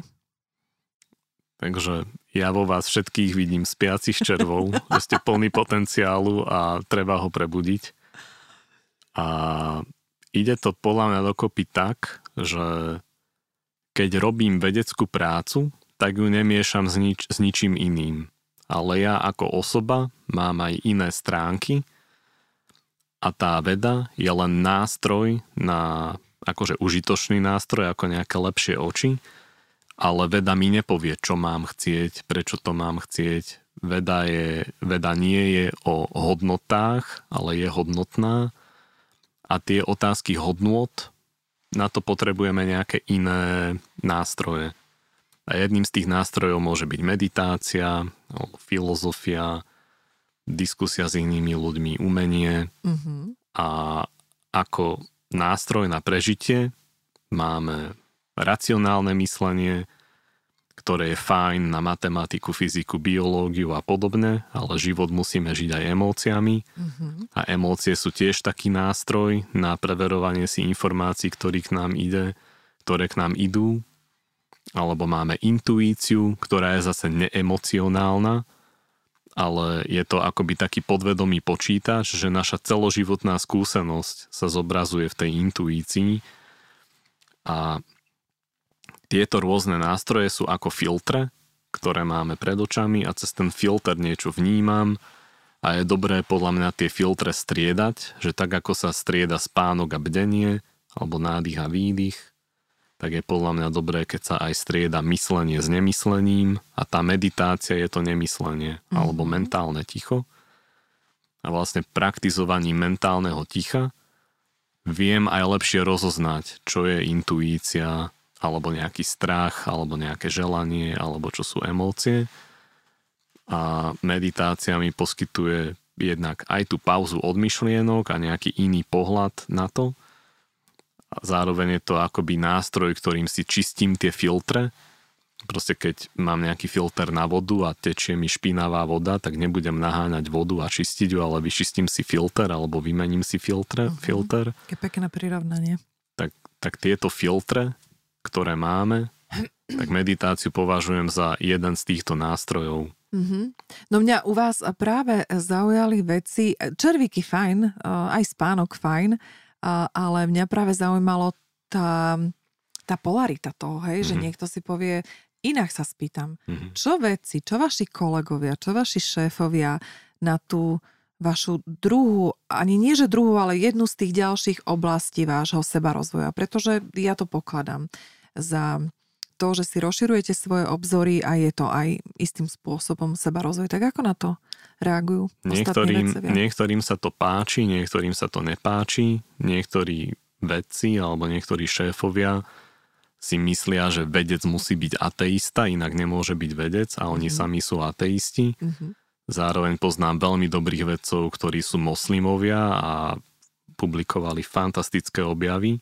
Takže ja vo vás všetkých vidím spiacich červov, že ste plný potenciálu a treba ho prebudiť. A ide to podľa mňa dokopy tak, že keď robím vedeckú prácu, tak ju nemiešam s, nič, s ničím iným. Ale ja ako osoba mám aj iné stránky a tá veda je len nástroj na, akože užitočný nástroj, ako nejaké lepšie oči, ale veda mi nepovie, čo mám chcieť, prečo to mám chcieť. Veda, je, veda nie je o hodnotách, ale je hodnotná. A tie otázky hodnôt, na to potrebujeme nejaké iné nástroje. A jedným z tých nástrojov môže byť meditácia, filozofia, diskusia s inými ľuďmi, umenie. Mm-hmm. A ako nástroj na prežitie máme racionálne myslenie, ktoré je fajn na matematiku, fyziku, biológiu a podobne, ale život musíme žiť aj emóciami. Mm-hmm. A emócie sú tiež taký nástroj na preverovanie si informácií, ktoré k nám ide, ktoré k nám idú. Alebo máme intuíciu, ktorá je zase neemocionálna, ale je to akoby taký podvedomý počítač, že naša celoživotná skúsenosť sa zobrazuje v tej intuícii. A tieto rôzne nástroje sú ako filtre, ktoré máme pred očami a cez ten filter niečo vnímam A je dobré podľa mňa tie filtre striedať, že tak ako sa strieda spánok a bdenie, alebo nádych a výdych, tak je podľa mňa dobré, keď sa aj strieda myslenie s nemyslením a tá meditácia je to nemyslenie, mm-hmm. alebo mentálne ticho. A vlastne praktizovaním mentálneho ticha viem aj lepšie rozoznať, čo je intuícia, alebo nejaký strach, alebo nejaké želanie, alebo čo sú emócie. A meditácia mi poskytuje jednak aj tú pauzu od myšlienok a nejaký iný pohľad na to. A zároveň je to akoby nástroj, ktorým si čistím tie filtre. Proste keď mám nejaký filter na vodu a tečie mi špinavá voda, tak nebudem naháňať vodu a čistiť ju, ale vyčistím si filter alebo vymením si filtre, uh-huh. filter. Aké pekné prirovnanie. Tak, tak tieto filtre, ktoré máme, tak meditáciu považujem za jeden z týchto nástrojov. Uh-huh. No mňa u vás práve zaujali veci, červíky fajn, aj spánok fajn, ale mňa práve zaujímalo tá, tá polarita toho, hej, mm-hmm. že niekto si povie, inak sa spýtam, mm-hmm. čo veci, čo vaši kolegovia, čo vaši šéfovia na tú vašu druhú, ani nie že druhú, ale jednu z tých ďalších oblastí vášho sebarozvoja, pretože ja to pokladám za to, že si rozširujete svoje obzory a je to aj istým spôsobom sebarozvoj. Tak ako na to reagujú niektorým, niektorým sa to páči, niektorým sa to nepáči, niektorí vedci alebo niektorí šéfovia si myslia, že vedec musí byť ateista, inak nemôže byť vedec a oni mm-hmm. sami sú ateisti. Mm-hmm. Zároveň poznám veľmi dobrých vedcov, ktorí sú moslimovia a publikovali fantastické objavy,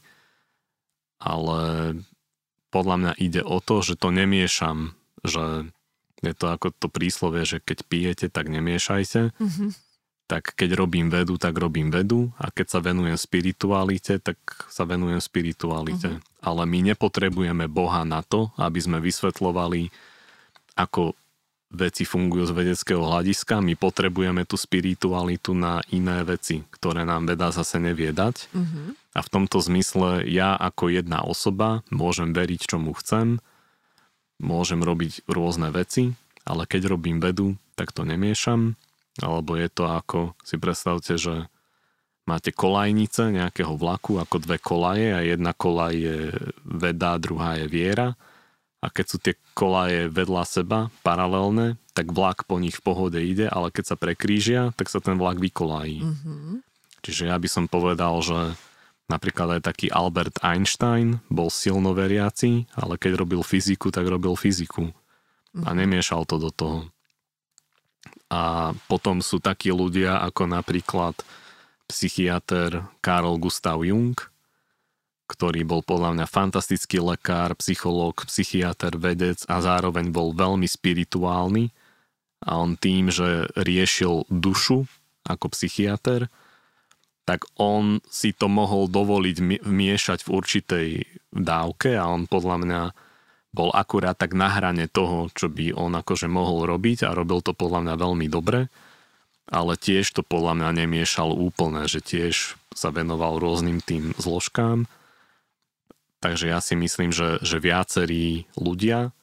ale podľa mňa ide o to, že to nemiešam, že je to ako to príslovie, že keď pijete, tak nemiešajte. Mm-hmm. Tak keď robím vedu, tak robím vedu a keď sa venujem spiritualite, tak sa venujem spiritualite. Mm-hmm. Ale my nepotrebujeme Boha na to, aby sme vysvetľovali, ako veci fungujú z vedeckého hľadiska. My potrebujeme tú spiritualitu na iné veci, ktoré nám veda zase nevie dať. Mm-hmm. A v tomto zmysle ja ako jedna osoba môžem veriť, čomu chcem, môžem robiť rôzne veci, ale keď robím vedu, tak to nemiešam. Alebo je to ako, si predstavte, že máte kolajnice nejakého vlaku, ako dve kolaje a jedna kolaj je veda, druhá je viera. A keď sú tie kolaje vedľa seba, paralelné, tak vlak po nich v pohode ide, ale keď sa prekrížia, tak sa ten vlak vykolají. Mm-hmm. Čiže ja by som povedal, že napríklad aj taký Albert Einstein bol silno veriaci, ale keď robil fyziku, tak robil fyziku. A nemiešal to do toho. A potom sú takí ľudia, ako napríklad psychiater Carl Gustav Jung, ktorý bol podľa mňa fantastický lekár, psychológ, psychiater, vedec a zároveň bol veľmi spirituálny. A on tým, že riešil dušu ako psychiater, tak on si to mohol dovoliť vmiešať v určitej dávke a on podľa mňa bol akurát tak na hrane toho, čo by on akože mohol robiť a robil to podľa mňa veľmi dobre, ale tiež to podľa mňa nemiešal úplne, že tiež sa venoval rôznym tým zložkám. Takže ja si myslím, že, že viacerí ľudia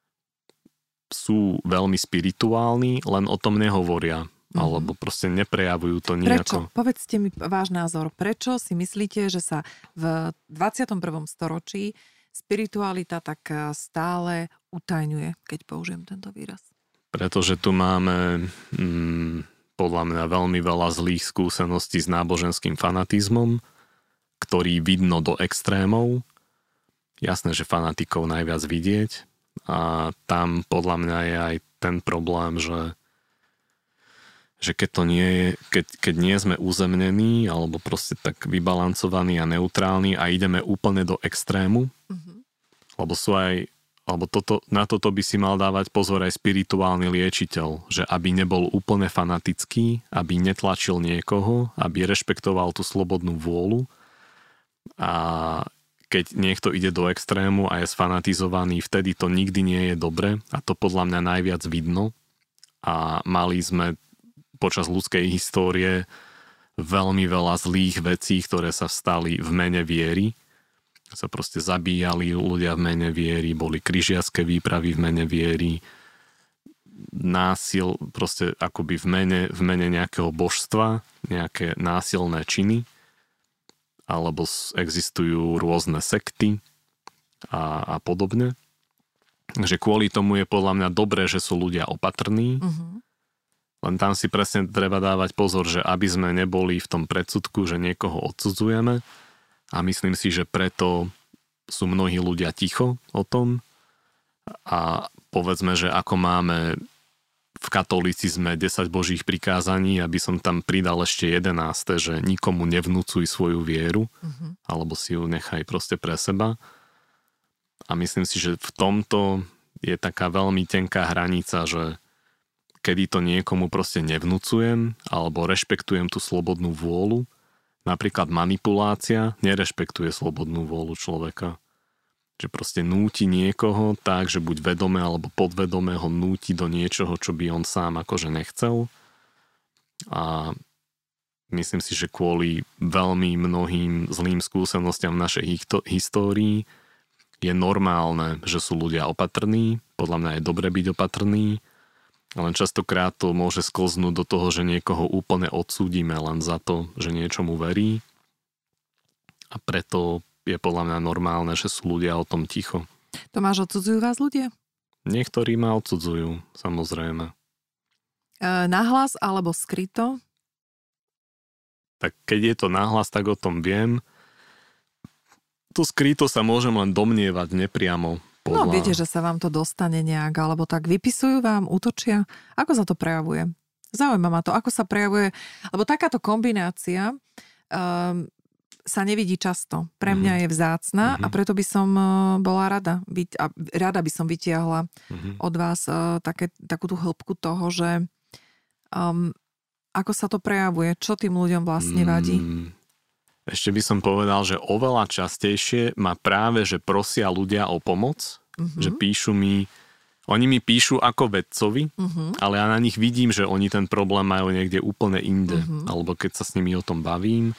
sú veľmi spirituálni, len o tom nehovoria. Mm-hmm. Alebo proste neprejavujú to nejako. Prečo? Povedzte mi váš názor. Prečo si myslíte, že sa v dvadsiatom prvom storočí spiritualita tak stále utajňuje, keď použijem tento výraz? Pretože tu máme mm, podľa mňa veľmi veľa zlých skúseností s náboženským fanatizmom, ktorý vidno do extrémov. Jasné, že fanatikov najviac vidieť a tam podľa mňa je aj ten problém, že že keď to nie je, keď, keď nie sme uzemnení alebo proste tak vybalancovaní a neutrálni a ideme úplne do extrému, mm-hmm. lebo sú aj, alebo toto, na toto by si mal dávať pozor aj spirituálny liečiteľ, že aby nebol úplne fanatický, aby netlačil niekoho, aby rešpektoval tú slobodnú vôľu a keď niekto ide do extrému a je sfanatizovaný, vtedy to nikdy nie je dobre a to podľa mňa najviac vidno a mali sme počas ľudskej histórie veľmi veľa zlých vecí, ktoré sa stali v mene viery. Sa proste zabíjali ľudia v mene viery, boli križiacké výpravy v mene viery, násil, proste akoby v mene, v mene nejakého božstva, nejaké násilné činy, alebo existujú rôzne sekty a, a podobne. Takže kvôli tomu je podľa mňa dobré, že sú ľudia opatrní, uh-huh. len tam si presne treba dávať pozor, že aby sme neboli v tom predsudku, že niekoho odsudzujeme, a myslím si, že preto sú mnohí ľudia ticho o tom, a povedzme, že ako máme v katolicizme desať božích prikázaní, aby som tam pridal ešte jedenáste, že nikomu nevnúcuj svoju vieru, uh-huh. alebo si ju nechaj proste pre seba. A myslím si, že v tomto je taká veľmi tenká hranica, že kedy to niekomu proste nevnúcujem, alebo rešpektujem tú slobodnú vôľu. Napríklad manipulácia nerešpektuje slobodnú vôľu človeka. Že proste núti niekoho tak, že buď vedome alebo podvedome ho núti do niečoho, čo by on sám akože nechcel. A myslím si, že kvôli veľmi mnohým zlým skúsenostiam v našej histórii je normálne, že sú ľudia opatrní. Podľa mňa je dobre byť opatrný, len častokrát to môže sklznúť do toho, že niekoho úplne odsúdime len za to, že niečomu verí. A preto je podľa mňa normálne, že sú ľudia o tom ticho. Tomáš, odsudzujú vás ľudia? Niektorí ma odsudzujú, samozrejme. E, nahlas alebo skryto? Tak keď je to nahlas, tak o tom viem. To skryto sa môžem len domnievať nepriamo. Podľa... No, viete, že sa vám to dostane nejak, alebo tak vypisujú vám, útočia? Ako sa to prejavuje? Zaujíma ma to, ako sa prejavuje, lebo takáto kombinácia um, sa nevidí často. Pre mňa mm-hmm. je vzácna mm-hmm. a preto by som bola rada. Byť, a rada by som vytiahla mm-hmm. od vás uh, také, takú tú hĺbku toho, že um, ako sa to prejavuje, čo tým ľuďom vlastne vadí. Mm, ešte by som povedal, že oveľa častejšie ma práve, že prosia ľudia o pomoc, mm-hmm. že píšu mi, oni mi píšu ako vedcovi, mm-hmm. ale ja na nich vidím, že oni ten problém majú niekde úplne inde. Mm-hmm. Alebo keď sa s nimi o tom bavím,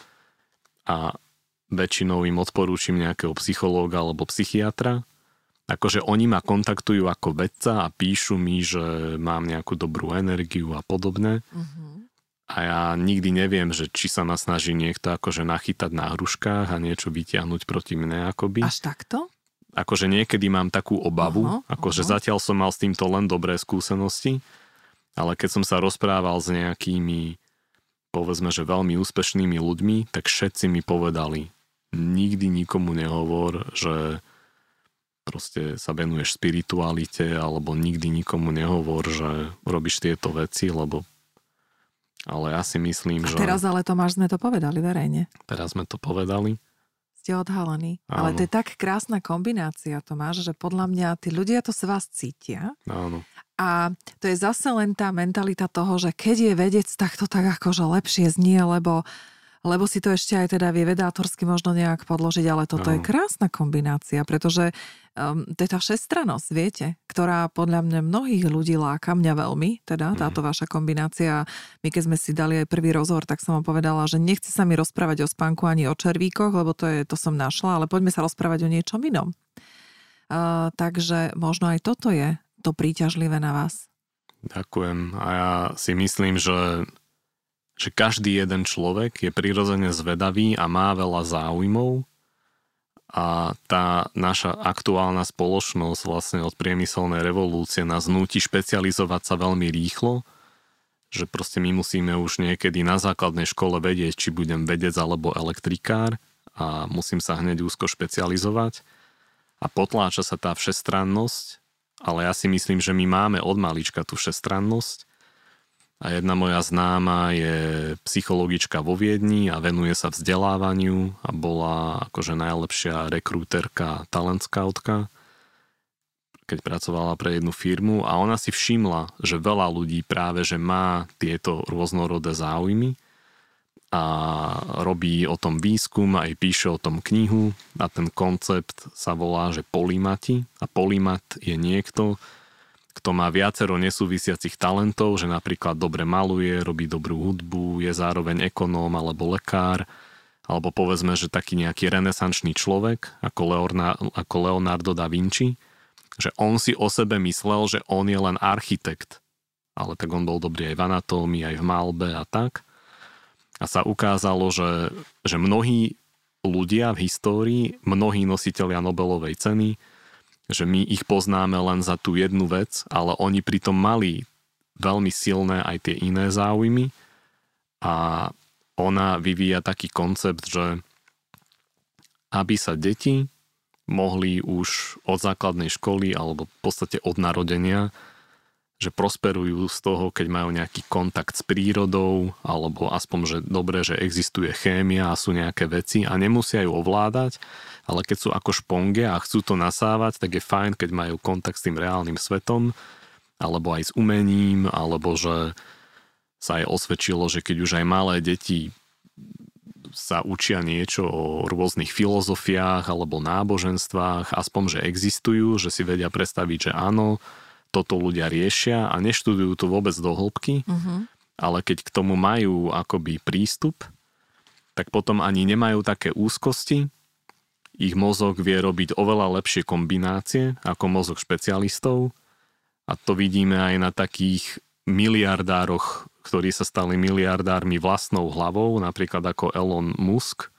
a väčšinou im odporúčim nejakého psychológa alebo psychiatra. Akože oni ma kontaktujú ako vedca a píšu mi, že mám nejakú dobrú energiu a podobne. Uh-huh. A ja nikdy neviem, že či sa ma snaží niekto akože nachytať na hruškách a niečo vytiahnuť proti mne akoby. Až takto? Akože niekedy mám takú obavu, uh-huh, akože uh-huh. zatiaľ som mal s týmto len dobré skúsenosti, ale keď som sa rozprával s nejakými povedzme, že veľmi úspešnými ľuďmi, tak všetci mi povedali, nikdy nikomu nehovor, že proste sa venuješ spiritualite, alebo nikdy nikomu nehovor, že robíš tieto veci, lebo ale ja si myslím, a že... teraz ale Tomáš, sme to povedali verejne. Teraz sme to povedali. Ste odhalení. Áno. Ale to je tak krásna kombinácia, Tomáš, že podľa mňa tí ľudia to z vás cítia. Áno. A to je zase len tá mentalita toho, že keď je vedec, tak to tak akože lepšie znie, lebo, lebo si to ešte aj teda vie vedátorsky možno nejak podložiť, ale toto no. je krásna kombinácia, pretože um, to je tá všestrannosť, viete, ktorá podľa mňa mnohých ľudí láka, mňa veľmi, teda táto vaša kombinácia. My keď sme si dali aj prvý rozhovor, tak som vám povedala, že nechce sa mi rozprávať o spánku ani o červíkoch, lebo to, je, to som našla, ale poďme sa rozprávať o niečom inom. Uh, takže možno aj toto je to príťažlivé na vás. Ďakujem. A ja si myslím, že, že každý jeden človek je prirodzene zvedavý a má veľa záujmov a tá naša aktuálna spoločnosť vlastne od priemyselnej revolúcie nás núti špecializovať sa veľmi rýchlo, že proste my musíme už niekedy na základnej škole vedieť, či budem vedec alebo elektrikár a musím sa hneď úzko špecializovať a potláča sa tá všestrannosť. Ale ja si myslím, že my máme od malička tú všestrannosť a jedna moja známa je psychologička vo Viedni a venuje sa vzdelávaniu a bola akože najlepšia rekrúterka, talent scoutka, keď pracovala pre jednu firmu a ona si všimla, že veľa ľudí práve že má tieto rôznorodé záujmy a robí o tom výskum a aj píše o tom knihu a ten koncept sa volá, že polymati a polymat je niekto, kto má viacero nesúvisiacich talentov, že napríklad dobre maluje, robí dobrú hudbu, je zároveň ekonóm alebo lekár, alebo povedzme, že taký nejaký renesančný človek ako, Leonardo, ako Leonardo da Vinci, že on si o sebe myslel, že on je len architekt ale tak on bol dobrý aj v anatómii, aj v malbe a tak. A sa ukázalo, že, že mnohí ľudia v histórii, mnohí nositelia Nobelovej ceny, že my ich poznáme len za tú jednu vec, ale oni pritom mali veľmi silné aj tie iné záujmy a ona vyvíja taký koncept, že aby sa deti mohli už od základnej školy alebo v podstate od narodenia, že prosperujú z toho, keď majú nejaký kontakt s prírodou alebo aspoň, že dobre, že existuje chémia a sú nejaké veci a nemusia ju ovládať, ale keď sú ako šponge a chcú to nasávať, tak je fajn, keď majú kontakt s tým reálnym svetom alebo aj s umením, alebo že sa aj osvedčilo, že keď už aj malé deti sa učia niečo o rôznych filozofiách alebo náboženstvách, aspoň, že existujú, že si vedia predstaviť, že áno, toto ľudia riešia a neštudujú to vôbec do hĺbky, uh-huh. ale keď k tomu majú akoby prístup, tak potom ani nemajú také úzkosti, ich mozog vie robiť oveľa lepšie kombinácie ako mozog špecialistov a to vidíme aj na takých miliardároch, ktorí sa stali miliardármi vlastnou hlavou, napríklad ako Elon Musk,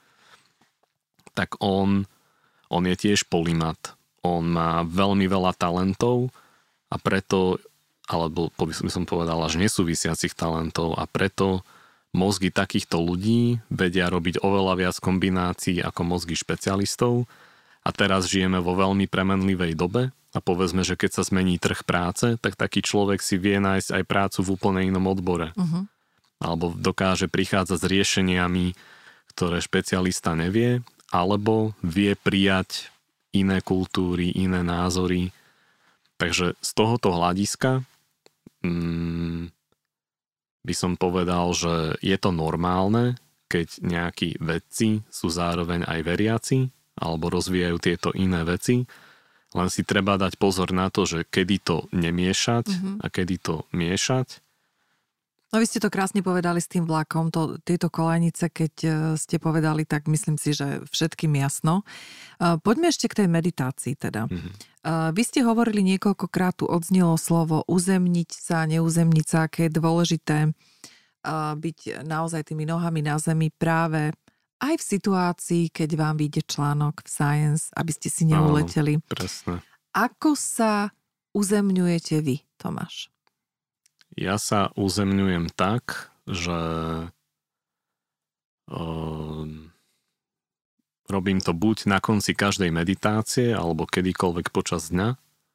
tak on, on je tiež polymat. On má veľmi veľa talentov a preto, alebo by som povedal, až nesúvisiacich talentov a preto mozgy takýchto ľudí vedia robiť oveľa viac kombinácií ako mozgy špecialistov a teraz žijeme vo veľmi premenlivej dobe a povedzme, že keď sa zmení trh práce, tak taký človek si vie nájsť aj prácu v úplne inom odbore. Uh-huh. Alebo dokáže prichádzať s riešeniami, ktoré špecialista nevie, alebo vie prijať iné kultúry, iné názory. Takže z tohoto hľadiska mm, by som povedal, že je to normálne, keď nejakí vedci sú zároveň aj veriaci, alebo rozvíjajú tieto iné veci. Len si treba dať pozor na to, že kedy to nemiešať uh-huh. a kedy to miešať. No vy ste to krásne povedali s tým vlakom, to, tieto kolajnice, keď ste povedali, tak myslím si, že všetkým jasno. Poďme ešte k tej meditácii teda. Uh-huh. Vy ste hovorili niekoľkokrát, tu odznelo slovo uzemniť sa, neuzemniť sa, aké je dôležité byť naozaj tými nohami na zemi práve aj v situácii, keď vám vyjde článok v Science, aby ste si neuleteli. Áno, presne. Ako sa uzemňujete vy, Tomáš? Ja sa uzemňujem tak, že um, robím to buď na konci každej meditácie, alebo kedykoľvek počas dňa.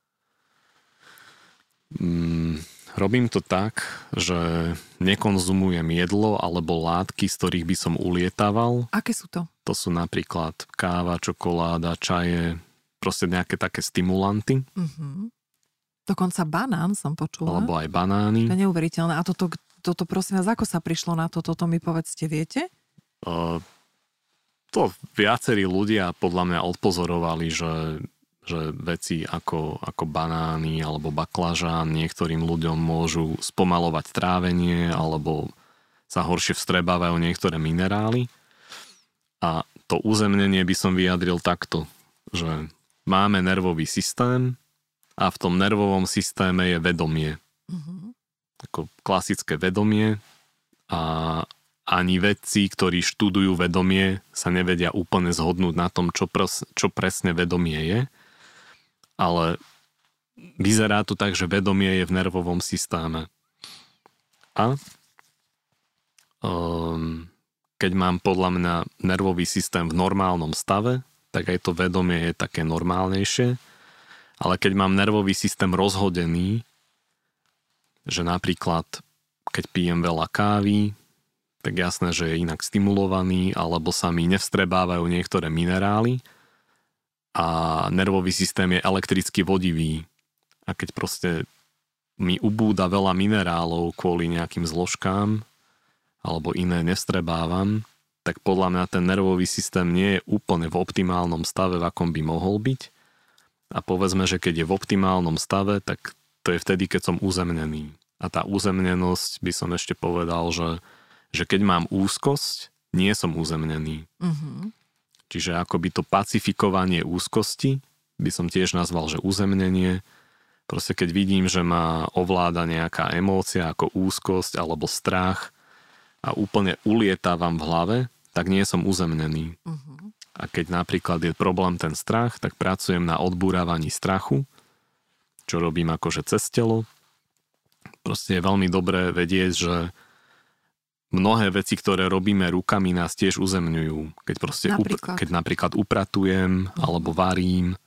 Um, Robím to tak, že nekonzumujem jedlo alebo látky, z ktorých by som ulietaval. Aké sú to? To sú napríklad káva, čokoláda, čaje, proste nejaké také stimulanty. Uh-huh. Dokonca banán som počula. Alebo aj banány. To je neuveriteľné. A toto, toto prosím vás, ako sa prišlo na to? Toto mi povedzte, viete? Uh, to viacerí ľudia podľa mňa odpozorovali, že že veci ako, ako banány alebo baklažán niektorým ľuďom môžu spomalovať trávenie alebo sa horšie vstrebávajú niektoré minerály. A to uzemnenie by som vyjadril takto, že máme nervový systém a v tom nervovom systéme je vedomie. Uh-huh. Ako klasické vedomie a ani vedci, ktorí študujú vedomie, sa nevedia úplne zhodnúť na tom, čo, pres, čo presne vedomie je. Ale vyzerá to tak, že vedomie je v nervovom systéme. A um, keď mám podľa mňa nervový systém v normálnom stave, tak aj to vedomie je také normálnejšie. Ale keď mám nervový systém rozhodený, že napríklad keď pijem veľa kávy, tak jasné, že je inak stimulovaný, alebo sa mi nevstrebávajú niektoré minerály, a nervový systém je elektricky vodivý. A keď proste mi ubúda veľa minerálov kvôli nejakým zložkám alebo iné nevstrebávam, tak podľa mňa ten nervový systém nie je úplne v optimálnom stave, v akom by mohol byť. A povedzme, že keď je v optimálnom stave, tak to je vtedy, keď som uzemnený. A tá uzemnenosť by som ešte povedal, že, že keď mám úzkosť, nie som uzemnený. Mhm. Čiže akoby to pacifikovanie úzkosti by som tiež nazval, že uzemnenie. Proste keď vidím, že ma ovláda nejaká emócia ako úzkosť alebo strach a úplne ulietávam v hlave, tak nie som uzemnený. Uh-huh. A keď napríklad je problém ten strach, tak pracujem na odburávaní strachu, čo robím akože cez telo. Proste je veľmi dobré vedieť, že mnohé veci, ktoré robíme rukami, nás tiež uzemňujú. Keď proste napríklad, up- keď napríklad upratujem uh-huh. alebo varím,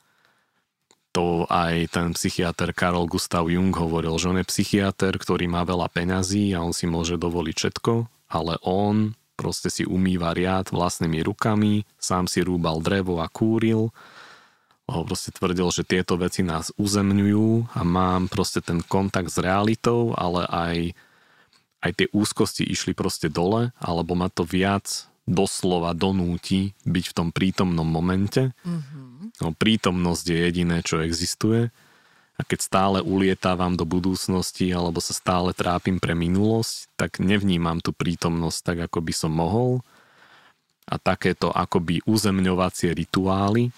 to aj ten psychiater Carl Gustav Jung hovoril, že on je psychiater, ktorý má veľa peňazí a on si môže dovoliť všetko, ale on proste si umýva riad vlastnými rukami, sám si rúbal drevo a kúril, lebo proste tvrdil, že tieto veci nás uzemňujú a mám proste ten kontakt s realitou, ale aj, aj tie úzkosti išli proste dole, alebo ma to viac doslova donúti byť v tom prítomnom momente. Mm-hmm. No, prítomnosť je jediné, čo existuje. A keď stále ulietávam do budúcnosti alebo sa stále trápim pre minulosť, tak nevnímam tú prítomnosť tak, ako by som mohol. A takéto akoby uzemňovacie rituály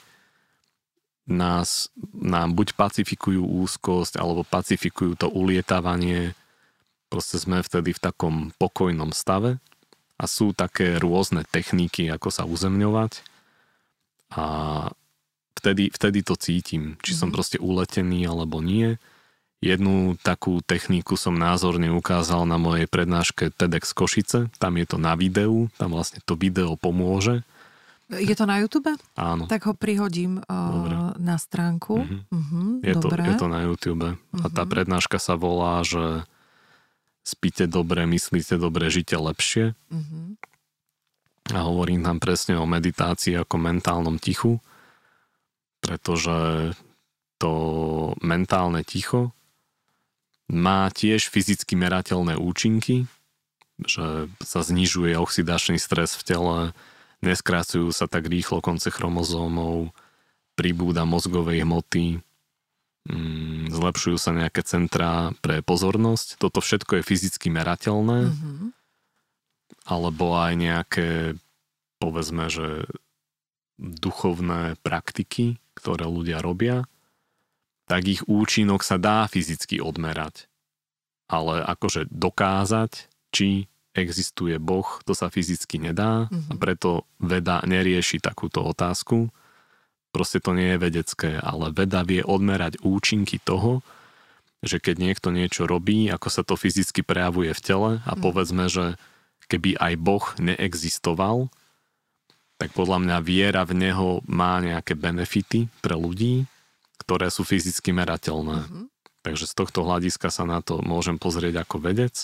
nás, nám buď pacifikujú úzkosť, alebo pacifikujú to ulietávanie. Proste sme vtedy v takom pokojnom stave a sú také rôzne techniky, ako sa uzemňovať. A Vtedy, vtedy to cítim, či som proste uletený alebo nie. Jednu takú techniku som názorne ukázal na mojej prednáške TEDx Košice. Tam je to na videu, tam vlastne to video pomôže. Je to na YouTube? Áno. Tak ho prihodím uh, na stránku. Uh-huh. Uh-huh, je, to, dobre. je to na YouTube. Uh-huh. A tá prednáška sa volá, že spíte dobre, myslíte dobre, žite lepšie. Uh-huh. A hovorím tam presne o meditácii ako mentálnom tichu. Pretože to mentálne ticho má tiež fyzicky merateľné účinky, že sa znižuje oxidačný stres v tele, neskrácujú sa tak rýchlo konce chromozómov, pribúda mozgovej hmoty, zlepšujú sa nejaké centrá pre pozornosť. Toto všetko je fyzicky merateľné, mm-hmm. alebo aj nejaké, povedzme, že duchovné praktiky, ktoré ľudia robia, tak ich účinok sa dá fyzicky odmerať. Ale akože dokázať, či existuje Boh, to sa fyzicky nedá mm-hmm. a preto veda nerieši takúto otázku. Proste to nie je vedecké, ale veda vie odmerať účinky toho, že keď niekto niečo robí, ako sa to fyzicky prejavuje v tele a mm-hmm. povedzme, že keby aj Boh neexistoval, tak podľa mňa viera v neho má nejaké benefity pre ľudí, ktoré sú fyzicky merateľné. Mm-hmm. Takže z tohto hľadiska sa na to môžem pozrieť ako vedec.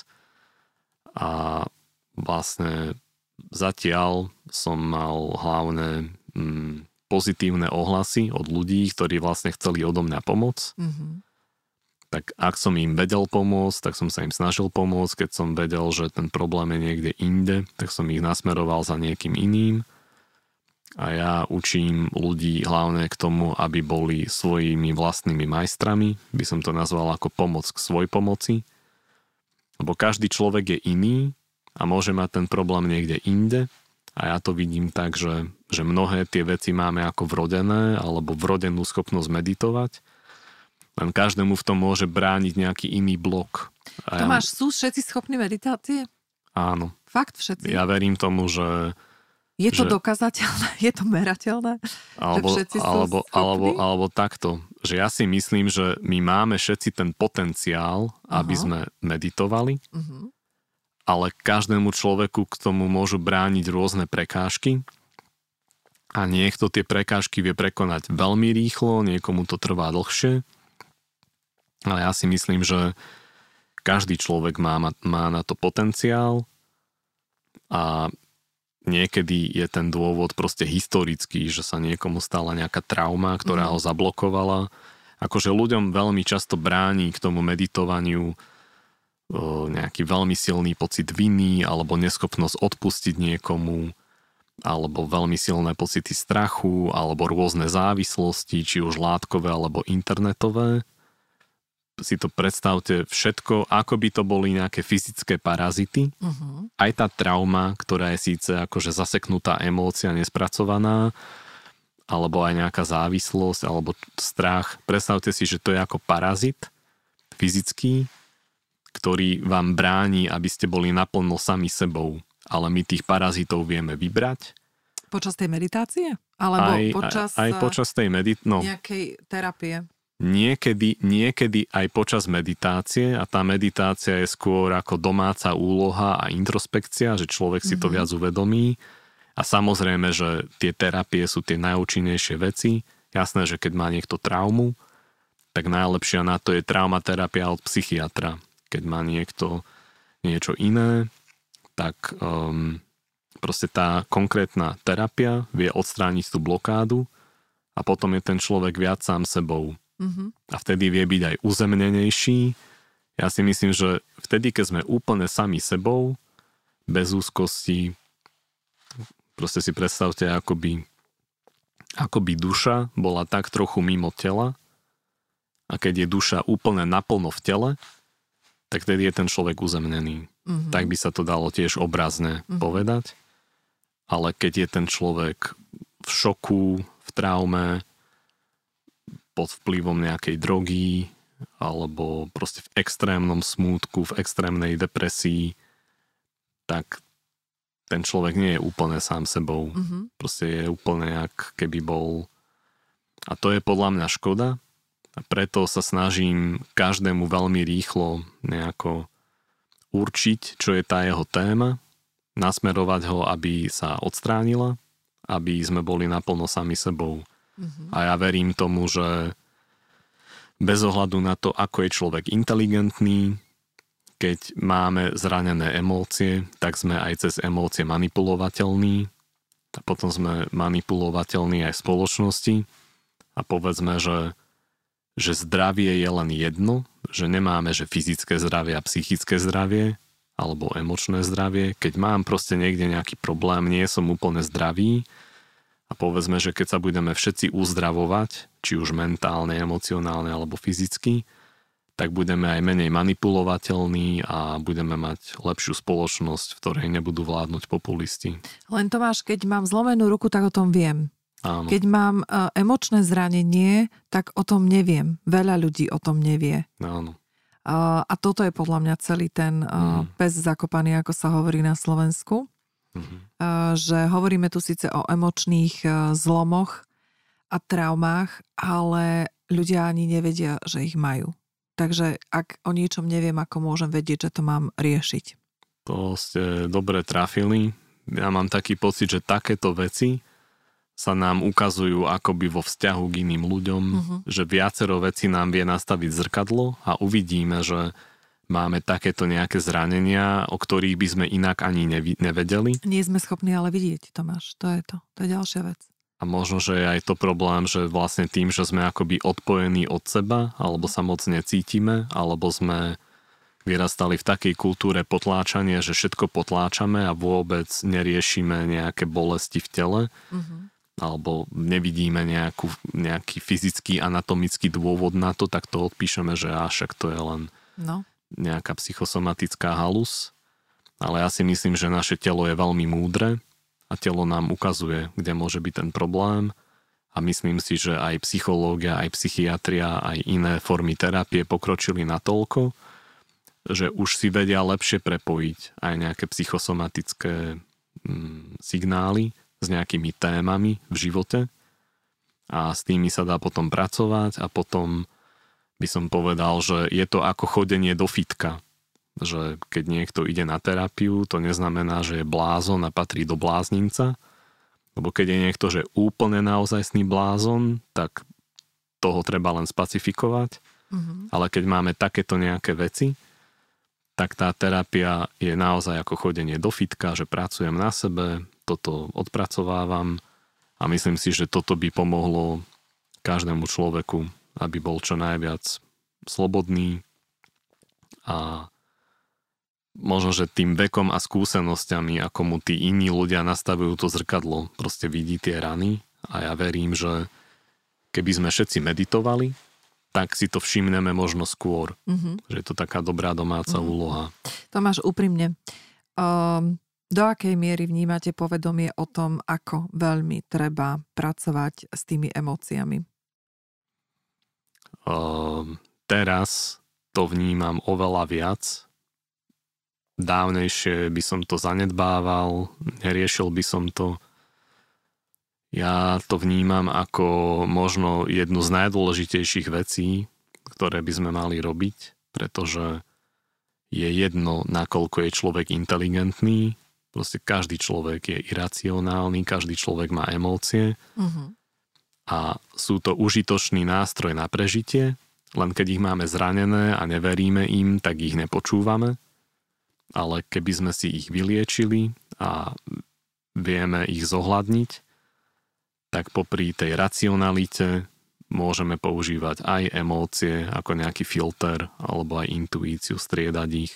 A vlastne zatiaľ som mal hlavne mm, pozitívne ohlasy od ľudí, ktorí vlastne chceli odo mňa pomoc. Mm-hmm. Tak ak som im vedel pomôcť, tak som sa im snažil pomôcť. Keď som vedel, že ten problém je niekde inde, tak som ich nasmeroval za niekým iným. A ja učím ľudí hlavne k tomu, aby boli svojimi vlastnými majstrami. By som to nazval ako pomoc k svojpomoci. Lebo každý človek je iný a môže mať ten problém niekde inde. A ja to vidím tak, že, že mnohé tie veci máme ako vrodené alebo vrodenú schopnosť meditovať. Len každému v tom môže brániť nejaký iný blok. A Tomáš, ja... sú všetci schopní meditácie? Áno. Fakt všetci? Ja verím tomu, že je to že, dokazateľné? Je to merateľné? Alebo, že alebo, alebo, alebo takto, že ja si myslím, že my máme všetci ten potenciál, aby uh-huh. sme meditovali, uh-huh. ale každému človeku k tomu môžu brániť rôzne prekážky a niekto tie prekážky vie prekonať veľmi rýchlo, niekomu to trvá dlhšie, ale ja si myslím, že každý človek má, má na to potenciál a niekedy je ten dôvod proste historický, že sa niekomu stala nejaká trauma, ktorá mm. ho zablokovala. Akože ľuďom veľmi často bráni k tomu meditovaniu o, nejaký veľmi silný pocit viny alebo neschopnosť odpustiť niekomu alebo veľmi silné pocity strachu alebo rôzne závislosti, či už látkové alebo internetové. Si to predstavte všetko, ako by to boli nejaké fyzické parazity. Uh-huh. Aj tá trauma, ktorá je síce akože zaseknutá emócia, nespracovaná, alebo aj nejaká závislosť, alebo strach. Predstavte si, že to je ako parazit fyzický, ktorý vám bráni, aby ste boli naplno sami sebou. Ale my tých parazitov vieme vybrať. Počas tej meditácie? Alebo aj, počas, aj, aj počas tej medit- no, nejakej terapie? Niekedy, niekedy aj počas meditácie, a tá meditácia je skôr ako domáca úloha a introspekcia, že človek si to mm-hmm. viac uvedomí. A samozrejme, že tie terapie sú tie najúčinnejšie veci. Jasné, že keď má niekto traumu, tak najlepšia na to je traumaterapia od psychiatra. Keď má niekto niečo iné, tak um, proste tá konkrétna terapia vie odstrániť tú blokádu a potom je ten človek viac sám sebou. Mm-hmm. A vtedy vie byť aj uzemnenejší. Ja si myslím, že vtedy, keď sme úplne sami sebou, bez úzkosti, proste si predstavte, akoby, akoby duša bola tak trochu mimo tela a keď je duša úplne naplno v tele, tak vtedy je ten človek uzemnený. Mm-hmm. Tak by sa to dalo tiež obrazne mm-hmm. povedať. Ale keď je ten človek v šoku, v traume, pod vplyvom nejakej drogy, alebo proste v extrémnom smútku, v extrémnej depresii, tak ten človek nie je úplne sám sebou. Mm-hmm. Proste je úplne jak keby bol. A to je podľa mňa škoda. A preto sa snažím každému veľmi rýchlo nejako určiť, čo je tá jeho téma, nasmerovať ho, aby sa odstránila, aby sme boli naplno sami sebou. Mm-hmm. A ja verím tomu, že bez ohľadu na to, ako je človek inteligentný, keď máme zranené emócie, tak sme aj cez emócie manipulovateľní a potom sme manipulovateľní aj v spoločnosti a povedzme, že, že zdravie je len jedno, že nemáme, že fyzické zdravie a psychické zdravie alebo emočné zdravie. Keď mám proste niekde nejaký problém, nie som úplne zdravý, a povedzme, že keď sa budeme všetci uzdravovať, či už mentálne, emocionálne alebo fyzicky, tak budeme aj menej manipulovateľní a budeme mať lepšiu spoločnosť, v ktorej nebudú vládnuť populisti. Len Tomáš, keď mám zlomenú ruku, tak o tom viem. Áno. Keď mám uh, emočné zranenie, tak o tom neviem. Veľa ľudí o tom nevie. Áno. Uh, a toto je podľa mňa celý ten uh, mm. pes zakopaný, ako sa hovorí na Slovensku. Mm-hmm. Že hovoríme tu síce o emočných zlomoch a traumách, ale ľudia ani nevedia, že ich majú. Takže ak o niečom neviem, ako môžem vedieť, že to mám riešiť. To ste dobre trafili. Ja mám taký pocit, že takéto veci sa nám ukazujú akoby vo vzťahu k iným ľuďom, mm-hmm. že viacero vecí nám vie nastaviť zrkadlo a uvidíme, že máme takéto nejaké zranenia, o ktorých by sme inak ani nevedeli. Nie sme schopní ale vidieť, Tomáš. To je to. To je ďalšia vec. A možno, že je aj to problém, že vlastne tým, že sme akoby odpojení od seba, alebo sa moc necítime, alebo sme vyrastali v takej kultúre potláčania, že všetko potláčame a vôbec neriešime nejaké bolesti v tele, mm-hmm. alebo nevidíme nejakú, nejaký fyzický, anatomický dôvod na to, tak to odpíšeme, že á, však to je len... No. Nejaká psychosomatická halus, ale ja si myslím, že naše telo je veľmi múdre a telo nám ukazuje, kde môže byť ten problém a myslím si, že aj psychológia, aj psychiatria, aj iné formy terapie pokročili natoľko, že už si vedia lepšie prepojiť aj nejaké psychosomatické mm, signály s nejakými témami v živote a s tými sa dá potom pracovať a potom by som povedal, že je to ako chodenie do fitka. Že keď niekto ide na terapiu, to neznamená, že je blázon a patrí do blázninca. Lebo keď je niekto, že úplne naozajstný blázon, tak toho treba len spacifikovať. Mm-hmm. Ale keď máme takéto nejaké veci, tak tá terapia je naozaj ako chodenie do fitka, že pracujem na sebe, toto odpracovávam a myslím si, že toto by pomohlo každému človeku, aby bol čo najviac slobodný a možno, že tým vekom a skúsenosťami, ako mu tí iní ľudia nastavujú to zrkadlo, proste vidí tie rany a ja verím, že keby sme všetci meditovali, tak si to všimneme možno skôr. Mm-hmm. Že je to taká dobrá domáca mm-hmm. úloha. Tomáš, úprimne, um, Do akej miery vnímate povedomie o tom, ako veľmi treba pracovať s tými emóciami? Uh, teraz to vnímam oveľa viac. Dávnejšie by som to zanedbával, neriešil by som to. Ja to vnímam ako možno jednu z najdôležitejších vecí, ktoré by sme mali robiť, pretože je jedno, nakoľko je človek inteligentný. Proste každý človek je iracionálny, každý človek má emócie uh-huh. a sú to užitočný nástroj na prežitie, len keď ich máme zranené a neveríme im, tak ich nepočúvame. Ale keby sme si ich vyliečili a vieme ich zohľadniť, tak popri tej racionalite môžeme používať aj emócie ako nejaký filter alebo aj intuíciu, striedať ich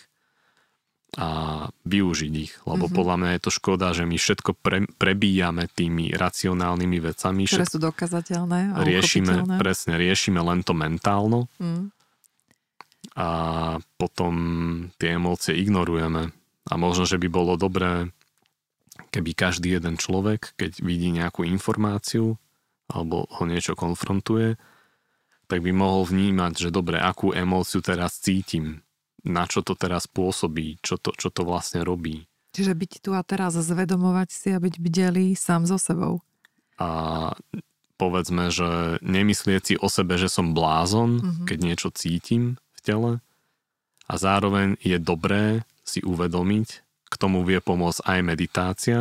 a využiť ich. Lebo mm-hmm. podľa mňa je to škoda, že my všetko pre, prebíjame tými racionálnymi vecami. Ktoré sú dokazateľné a riešime, uchopiteľné. Presne, riešime len to mentálno mm. a potom tie emócie ignorujeme. A možno, že by bolo dobré, keby každý jeden človek, keď vidí nejakú informáciu alebo ho niečo konfrontuje, tak by mohol vnímať, že dobre, akú emóciu teraz cítim, na čo to teraz pôsobí, čo to, čo to vlastne robí. Čiže byť tu a teraz, zvedomovať si a byť bdelý sám so sebou. A povedzme, že nemyslieť si o sebe, že som blázon, mm-hmm. keď niečo cítim v tele. A zároveň je dobré si uvedomiť, k tomu vie pomôcť aj meditácia,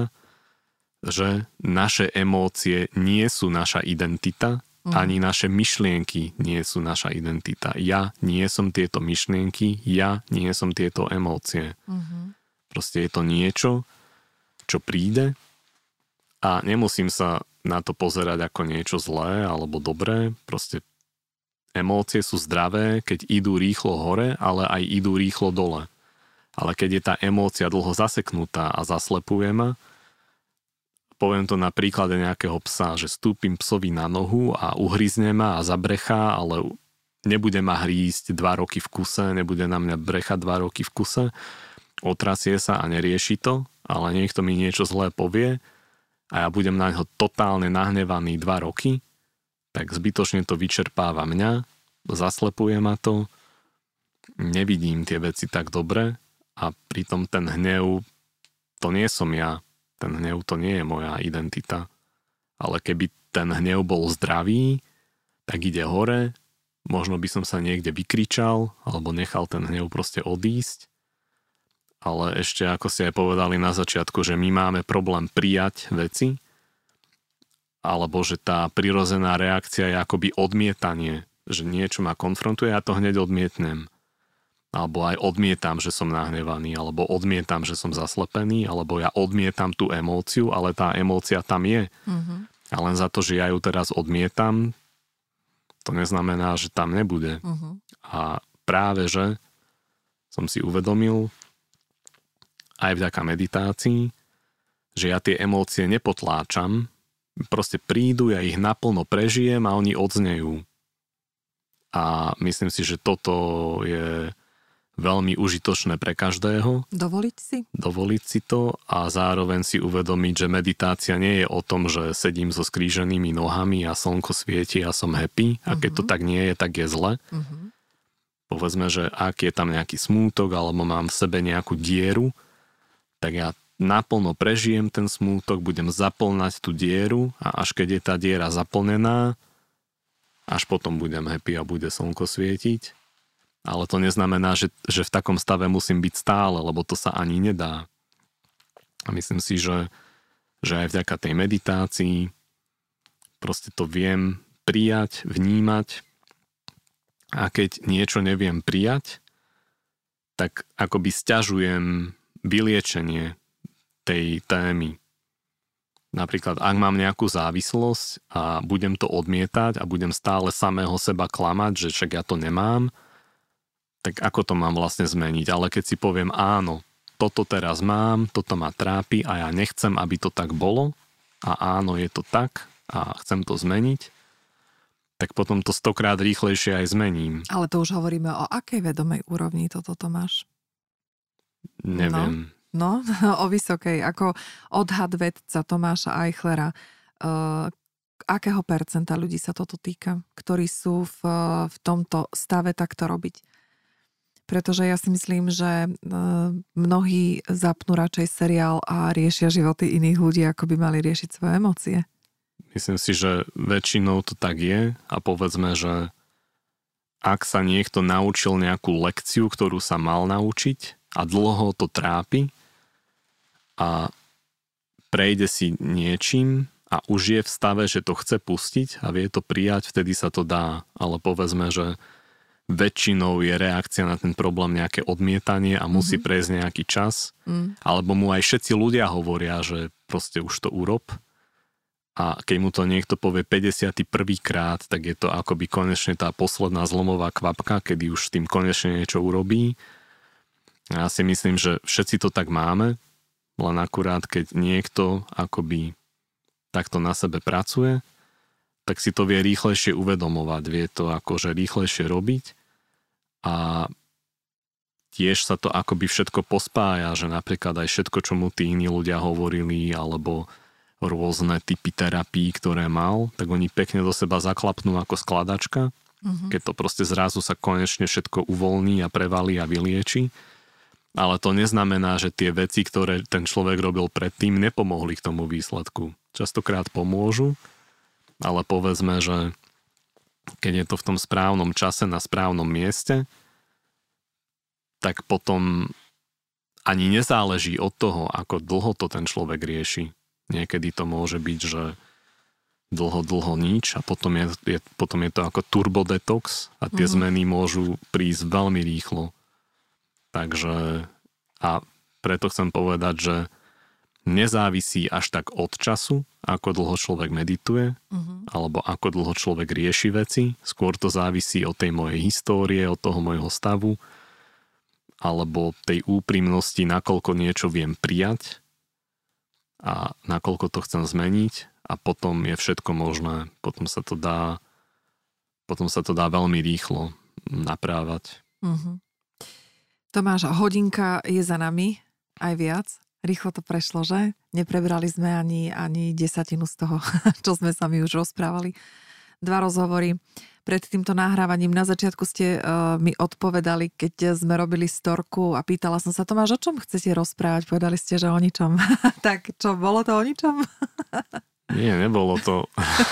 že naše emócie nie sú naša identita, mm. ani naše myšlienky nie sú naša identita. Ja nie som tieto myšlienky, ja nie som tieto emócie. Mm-hmm. Proste je to niečo, čo príde a nemusím sa na to pozerať ako niečo zlé alebo dobré. Proste emócie sú zdravé, keď idú rýchlo hore, ale aj idú rýchlo dole. Ale keď je tá emócia dlho zaseknutá a zaslepuje ma, poviem to na príklade nejakého psa, že stúpim psovi na nohu a uhryzne ma a zabrechá, ale nebude ma hrísť dva roky v kuse, nebude na mňa brechať dva roky v kuse, otrasie sa a nerieši to, ale niekto mi niečo zlé povie a ja budem na ňo totálne nahnevaný dva roky, tak zbytočne to vyčerpáva mňa, zaslepuje ma to, nevidím tie veci tak dobre a pritom ten hnev, to nie som ja. Ten hnev to nie je moja identita. Ale keby ten hnev bol zdravý, tak ide hore, možno by som sa niekde vykričal, alebo nechal ten hnev proste odísť. Ale ešte, ako ste aj povedali na začiatku, že my máme problém prijať veci, alebo že tá prirodzená reakcia je akoby odmietanie, že niečo ma konfrontuje a to hneď odmietnem. Alebo aj odmietam, že som nahnevaný, alebo odmietam, že som zaslepený, alebo ja odmietam tú emóciu, ale tá emócia tam je. Mm-hmm. A len za to, že ja ju teraz odmietam, to neznamená, že tam nebude. Mm-hmm. A práve, že som si uvedomil, aj vďaka meditácii, že ja tie emócie nepotláčam, proste prídu, ja ich naplno prežijem a oni odznejú. A myslím si, že toto je veľmi užitočné pre každého. Dovoliť si? Dovoliť si to a zároveň si uvedomiť, že meditácia nie je o tom, že sedím so skríženými nohami a slnko svieti a som happy a keď uh-huh. to tak nie je, tak je zle. Uh-huh. Povedzme, že ak je tam nejaký smútok alebo mám v sebe nejakú dieru, tak ja naplno prežijem ten smútok, budem zaplňať tú dieru a až keď je tá diera zaplnená, až potom budem happy a bude slnko svietiť. Ale to neznamená, že, že v takom stave musím byť stále, lebo to sa ani nedá. A myslím si, že, že aj vďaka tej meditácii proste to viem prijať, vnímať a keď niečo neviem prijať, tak akoby sťažujem vyliečenie tej témy. Napríklad, ak mám nejakú závislosť a budem to odmietať a budem stále samého seba klamať, že však ja to nemám, tak ako to mám vlastne zmeniť? Ale keď si poviem áno, toto teraz mám, toto ma trápi a ja nechcem, aby to tak bolo a áno, je to tak a chcem to zmeniť, tak potom to stokrát rýchlejšie aj zmením. Ale to už hovoríme o akej vedomej úrovni toto máš? Neviem. No, o vysokej, ako odhad vedca Tomáša Eichlera. Uh, akého percenta ľudí sa toto týka, ktorí sú v, v tomto stave takto robiť? Pretože ja si myslím, že uh, mnohí zapnú radšej seriál a riešia životy iných ľudí, ako by mali riešiť svoje emócie. Myslím si, že väčšinou to tak je a povedzme, že ak sa niekto naučil nejakú lekciu, ktorú sa mal naučiť a dlho to trápi a prejde si niečím a už je v stave, že to chce pustiť a vie to prijať, vtedy sa to dá. Ale povedzme, že väčšinou je reakcia na ten problém nejaké odmietanie a musí mm-hmm. prejsť nejaký čas. Mm. Alebo mu aj všetci ľudia hovoria, že proste už to urob. A keď mu to niekto povie päťdesiaty prvý krát, tak je to akoby konečne tá posledná zlomová kvapka, kedy už s tým konečne niečo urobí. Ja si myslím, že všetci to tak máme, len akurát, keď niekto akoby takto na sebe pracuje, tak si to vie rýchlejšie uvedomovať, vie to akože rýchlejšie robiť a tiež sa to akoby všetko pospája, že napríklad aj všetko, čo mu tí iní ľudia hovorili, alebo rôzne typy terapií, ktoré mal, tak oni pekne do seba zaklapnú ako skladačka, mm-hmm. keď to proste zrazu sa konečne všetko uvoľní a prevalí a vylieči. Ale to neznamená, že tie veci, ktoré ten človek robil predtým, nepomohli k tomu výsledku. Častokrát pomôžu, ale povedzme, že keď je to v tom správnom čase na správnom mieste, tak potom ani nezáleží od toho, ako dlho to ten človek rieši. Niekedy to môže byť, že dlho, dlho nič a potom je, je, potom je to ako turbodetox a tie mm-hmm. zmeny môžu prísť veľmi rýchlo. Takže a preto chcem povedať, že nezávisí až tak od času, ako dlho človek medituje, mm-hmm. alebo ako dlho človek rieši veci. Skôr to závisí od tej mojej histórie, od toho môjho stavu, alebo tej úprimnosti, nakoľko niečo viem prijať a nakoľko to chcem zmeniť a potom je všetko možné. Potom sa to dá potom sa to dá veľmi rýchlo naprávať. Mm-hmm. Tomáš, hodinka je za nami, aj viac. Rýchlo to prešlo, že? Neprebrali sme ani, ani desatinu z toho, čo sme sa mi už rozprávali. Dva rozhovory. Pred týmto nahrávaním na začiatku ste uh, mi odpovedali, keď sme robili storku a pýtala som sa, Tomáš, o čom chcete rozprávať? Povedali ste, že o ničom. Tak čo, bolo to o ničom? Nie, nebolo to.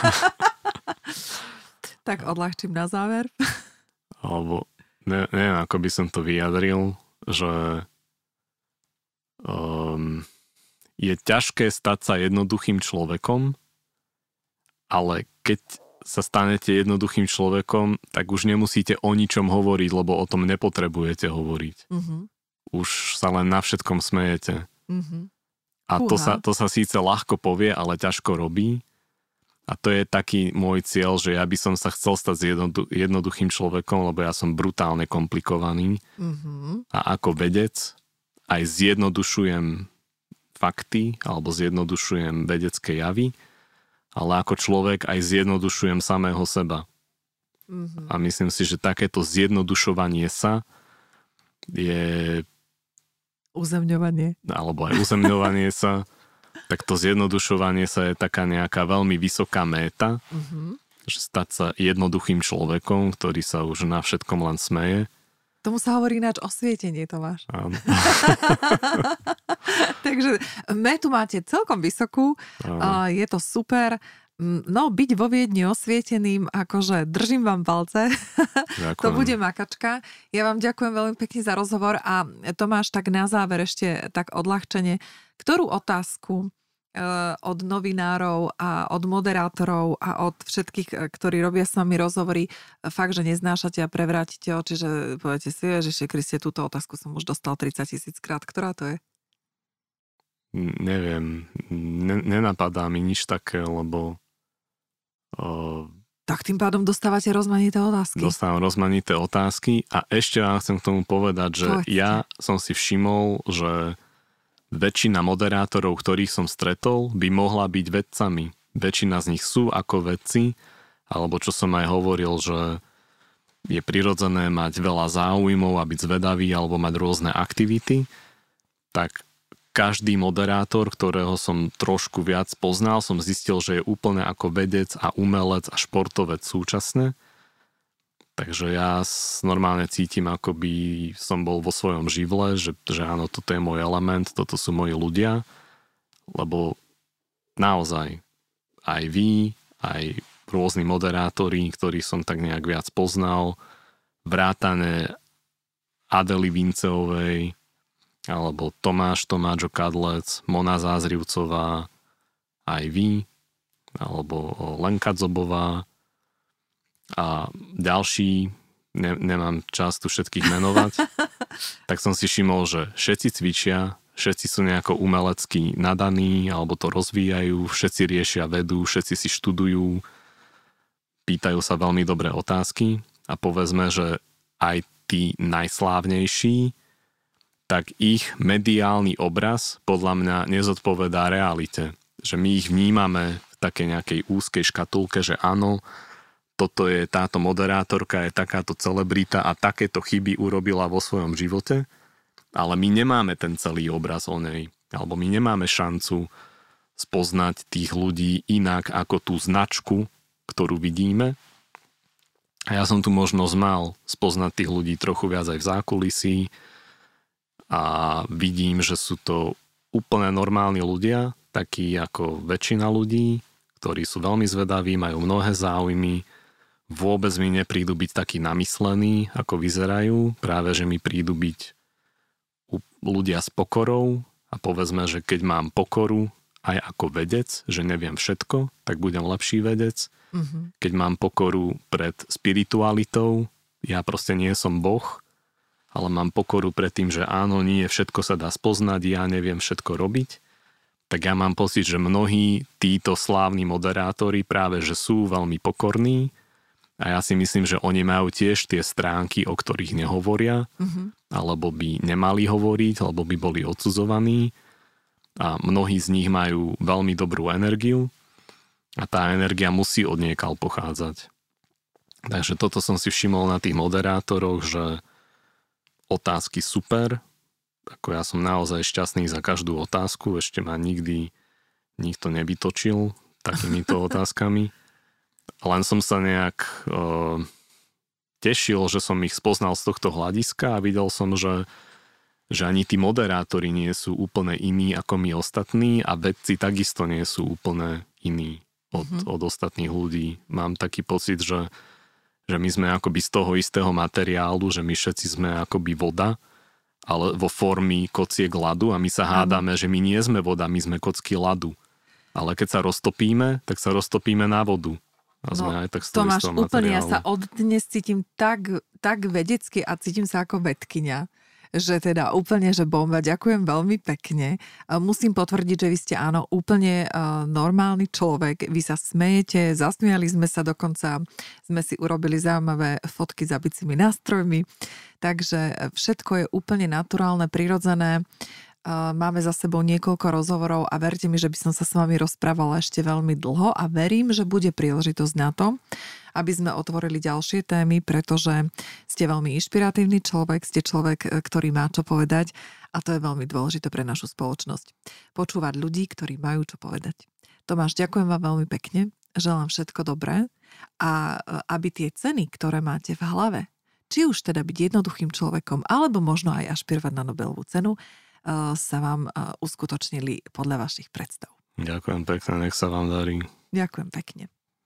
Tak odľahčím na záver. Alebo ne, neviem, ako by som to vyjadril, že um, je ťažké stať sa jednoduchým človekom, ale keď sa stanete jednoduchým človekom, tak už nemusíte o ničom hovoriť, lebo o tom nepotrebujete hovoriť. Mm-hmm. Už sa len na všetkom smejete. Mm-hmm. A to sa, to sa síce ľahko povie, ale ťažko robí. A to je taký môj cieľ, že ja by som sa chcel stať jednodu, jednoduchým človekom, lebo ja som brutálne komplikovaný. Mm-hmm. A ako vedec aj zjednodušujem fakty alebo zjednodušujem vedecké javy, ale ako človek aj zjednodušujem samého seba. Mm-hmm. A myslím si, že takéto zjednodušovanie sa je... Uzemňovanie. Alebo aj uzemňovanie sa. Tak to zjednodušovanie sa je taká nejaká veľmi vysoká méta, mm-hmm. že stať sa jednoduchým človekom, ktorý sa už na všetkom len smeje. Tomu sa hovorí ináč osvietenie, Tomáš. Áno. Takže métu máte celkom vysokú, áno. Je to super. No, byť vo Viedni osvieteným, akože držím vám palce. To bude makačka. Ja vám ďakujem veľmi pekne za rozhovor a Tomáš, tak na záver ešte tak odľahčenie. Ktorú otázku od novinárov a od moderátorov a od všetkých, ktorí robia s vami rozhovory, fakt, že neznášate a prevrátite oči, že poviete si, Ježiši Kriste, túto otázku som už dostal tridsať tisíc krát. Ktorá to je? Neviem. Ne- nenapadá mi nič také, lebo Uh, tak tým pádom dostávate rozmanité otázky. Dostávam rozmanité otázky a ešte vám chcem k tomu povedať, že Povedzte. ja som si všimol, že väčšina moderátorov, ktorých som stretol, by mohla byť vedcami. Väčšina z nich sú ako vedci, alebo čo som aj hovoril, že je prirodzené mať veľa záujmov a byť zvedavý alebo mať rôzne aktivity, tak každý moderátor, ktorého som trošku viac poznal, som zistil, že je úplne ako vedec a umelec a športovec súčasne. Takže ja normálne cítim, ako by som bol vo svojom živle, že, že áno, toto je môj element, toto sú moji ľudia, lebo naozaj aj vy, aj rôzni moderátori, ktorí som tak nejak viac poznal, vrátane Adely Vinceovej, alebo Tomáš Tomáčo Kadlec, Mona Zázrivcová, aj vy, alebo Lenka Dzobová, a ďalší, ne, nemám čas tu všetkých menovať, tak som si všimol, že všetci cvičia, všetci sú nejako umelecky nadaní, alebo to rozvíjajú, všetci riešia vedu, všetci si študujú, pýtajú sa veľmi dobré otázky a povedzme, že aj tí najslávnejší, tak ich mediálny obraz podľa mňa nezodpovedá realite. Že my ich vnímame v takej nejakej úzkej škatulke, že áno, toto je táto moderátorka, je takáto celebrita a takéto chyby urobila vo svojom živote, ale my nemáme ten celý obraz o nej. Alebo my nemáme šancu spoznať tých ľudí inak ako tú značku, ktorú vidíme. A ja som tu možnosť mal spoznať tých ľudí trochu viac aj v zákulisí a vidím, že sú to úplne normálni ľudia, takí ako väčšina ľudí, ktorí sú veľmi zvedaví, majú mnohé záujmy, vôbec mi neprídu byť takí namyslení, ako vyzerajú. Práve, že mi prídu byť ľudia s pokorou a povedzme, že keď mám pokoru aj ako vedec, že neviem všetko, tak budem lepší vedec. Mm-hmm. Keď mám pokoru pred spiritualitou, ja proste nie som Boh, ale mám pokoru pred tým, že áno, nie všetko sa dá spoznať, ja neviem všetko robiť, tak ja mám pocit, že mnohí títo slávni moderátori práve, že sú veľmi pokorní. A ja si myslím, že oni majú tiež tie stránky, o ktorých nehovoria, mm-hmm. alebo by nemali hovoriť, alebo by boli odsudzovaní. A mnohí z nich majú veľmi dobrú energiu a tá energia musí od niekaľ pochádzať. Takže toto som si všimol na tých moderátoroch, že otázky super, ako ja som naozaj šťastný za každú otázku, ešte ma nikdy nikto nevytočil takýmito otázkami. Len som sa nejak uh, tešil, že som ich spoznal z tohto hľadiska a videl som, že, že ani tí moderátori nie sú úplne iní ako my ostatní a vedci takisto nie sú úplne iní od, mm-hmm. od ostatných ľudí. Mám taký pocit, že, že my sme akoby z toho istého materiálu, že my všetci sme akoby voda, ale vo formy kociek ľadu a my sa hádame, mm. že my nie sme voda, my sme kocky ľadu. Ale keď sa roztopíme, tak sa roztopíme na vodu. A sme no, aj tak z toho Tomáš, istého úplne materiálu. Ja sa od dnes cítim tak, tak vedecky a cítim sa ako vedkyňa, že teda úplne, že bomba. Ďakujem veľmi pekne. Musím potvrdiť, že vy ste áno, úplne uh, normálny človek. Vy sa smejete, zasmiali sme sa, dokonca sme si urobili zaujímavé fotky s bicími nástrojmi. Takže všetko je úplne naturálne, prirodzené. Máme za sebou niekoľko rozhovorov a verte mi, že by som sa s vami rozprávala ešte veľmi dlho a verím, že bude príležitosť na to, aby sme otvorili ďalšie témy, pretože ste veľmi inšpiratívny človek, ste človek, ktorý má čo povedať a to je veľmi dôležité pre našu spoločnosť. Počúvať ľudí, ktorí majú čo povedať. Tomáš, ďakujem vám veľmi pekne, želám všetko dobré a aby tie ceny, ktoré máte v hlave, či už teda byť jednoduchým človekom, alebo možno aj ašpirovať na Nobelovú cenu, sa vám uskutočnili podľa vašich predstav. Ďakujem pekne, nech sa vám darí. Ďakujem pekne.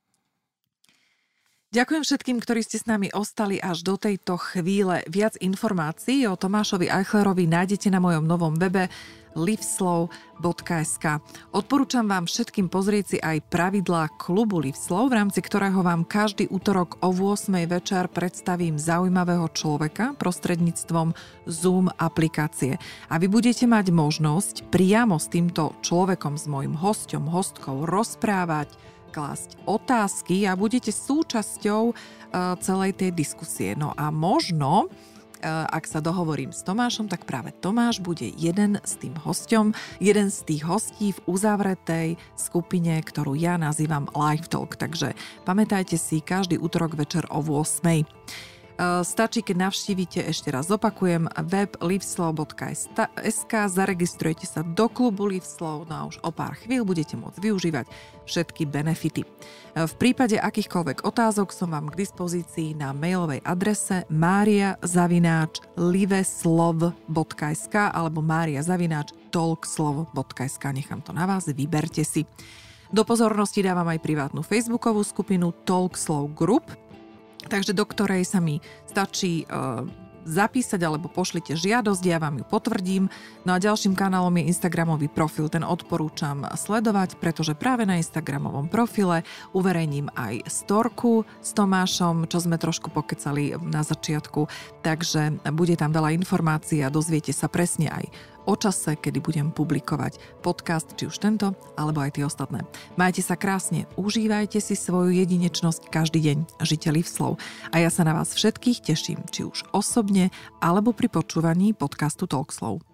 Ďakujem všetkým, ktorí ste s nami ostali až do tejto chvíle. Viac informácií o Tomášovi Eichlerovi nájdete na mojom novom webe liveslow bodka es ká. Odporúčam vám všetkým pozrieť si aj pravidlá klubu Liveslow, v rámci ktorého vám každý útorok o ôsmej večer predstavím zaujímavého človeka prostredníctvom Zoom aplikácie. A vy budete mať možnosť priamo s týmto človekom, s mojím hosťom, hostkou rozprávať, klásť otázky a budete súčasťou uh, celej tej diskusie. No a možno, uh, ak sa dohovorím s Tomášom, tak práve Tomáš bude jeden s tým hosťom, jeden z tých hostí v uzavretej skupine, ktorú ja nazývam Live Talk. Takže pamätajte si, každý útorok večer o ôsmej. Stačí, keď navštívite, ešte raz opakujem, web liveslow bodka es ká, zaregistrujete sa do klubu Liveslow, no a už o pár chvíľ budete môcť využívať všetky benefity. V prípade akýchkoľvek otázok som vám k dispozícii na mailovej adrese maria zavináč liveslov bodka es ká alebo maria zavináč talkslov bodka es ká. Nechám to na vás, vyberte si. Do pozornosti dávam aj privátnu facebookovú skupinu Talkslow Group, takže do ktorej sa mi stačí uh, zapísať alebo pošlite žiadosť, ja vám ju potvrdím. No a ďalším kanálom je Instagramový profil, ten odporúčam sledovať, pretože práve na Instagramovom profile uverejním aj storku s Tomášom, čo sme trošku pokecali na začiatku, takže bude tam veľa informácií a dozviete sa presne aj o čase, kedy budem publikovať podcast, či už tento, alebo aj tie ostatné. Majte sa krásne, užívajte si svoju jedinečnosť každý deň, žite Liveslow. A ja sa na vás všetkých teším, či už osobne, alebo pri počúvaní podcastu Talkslow.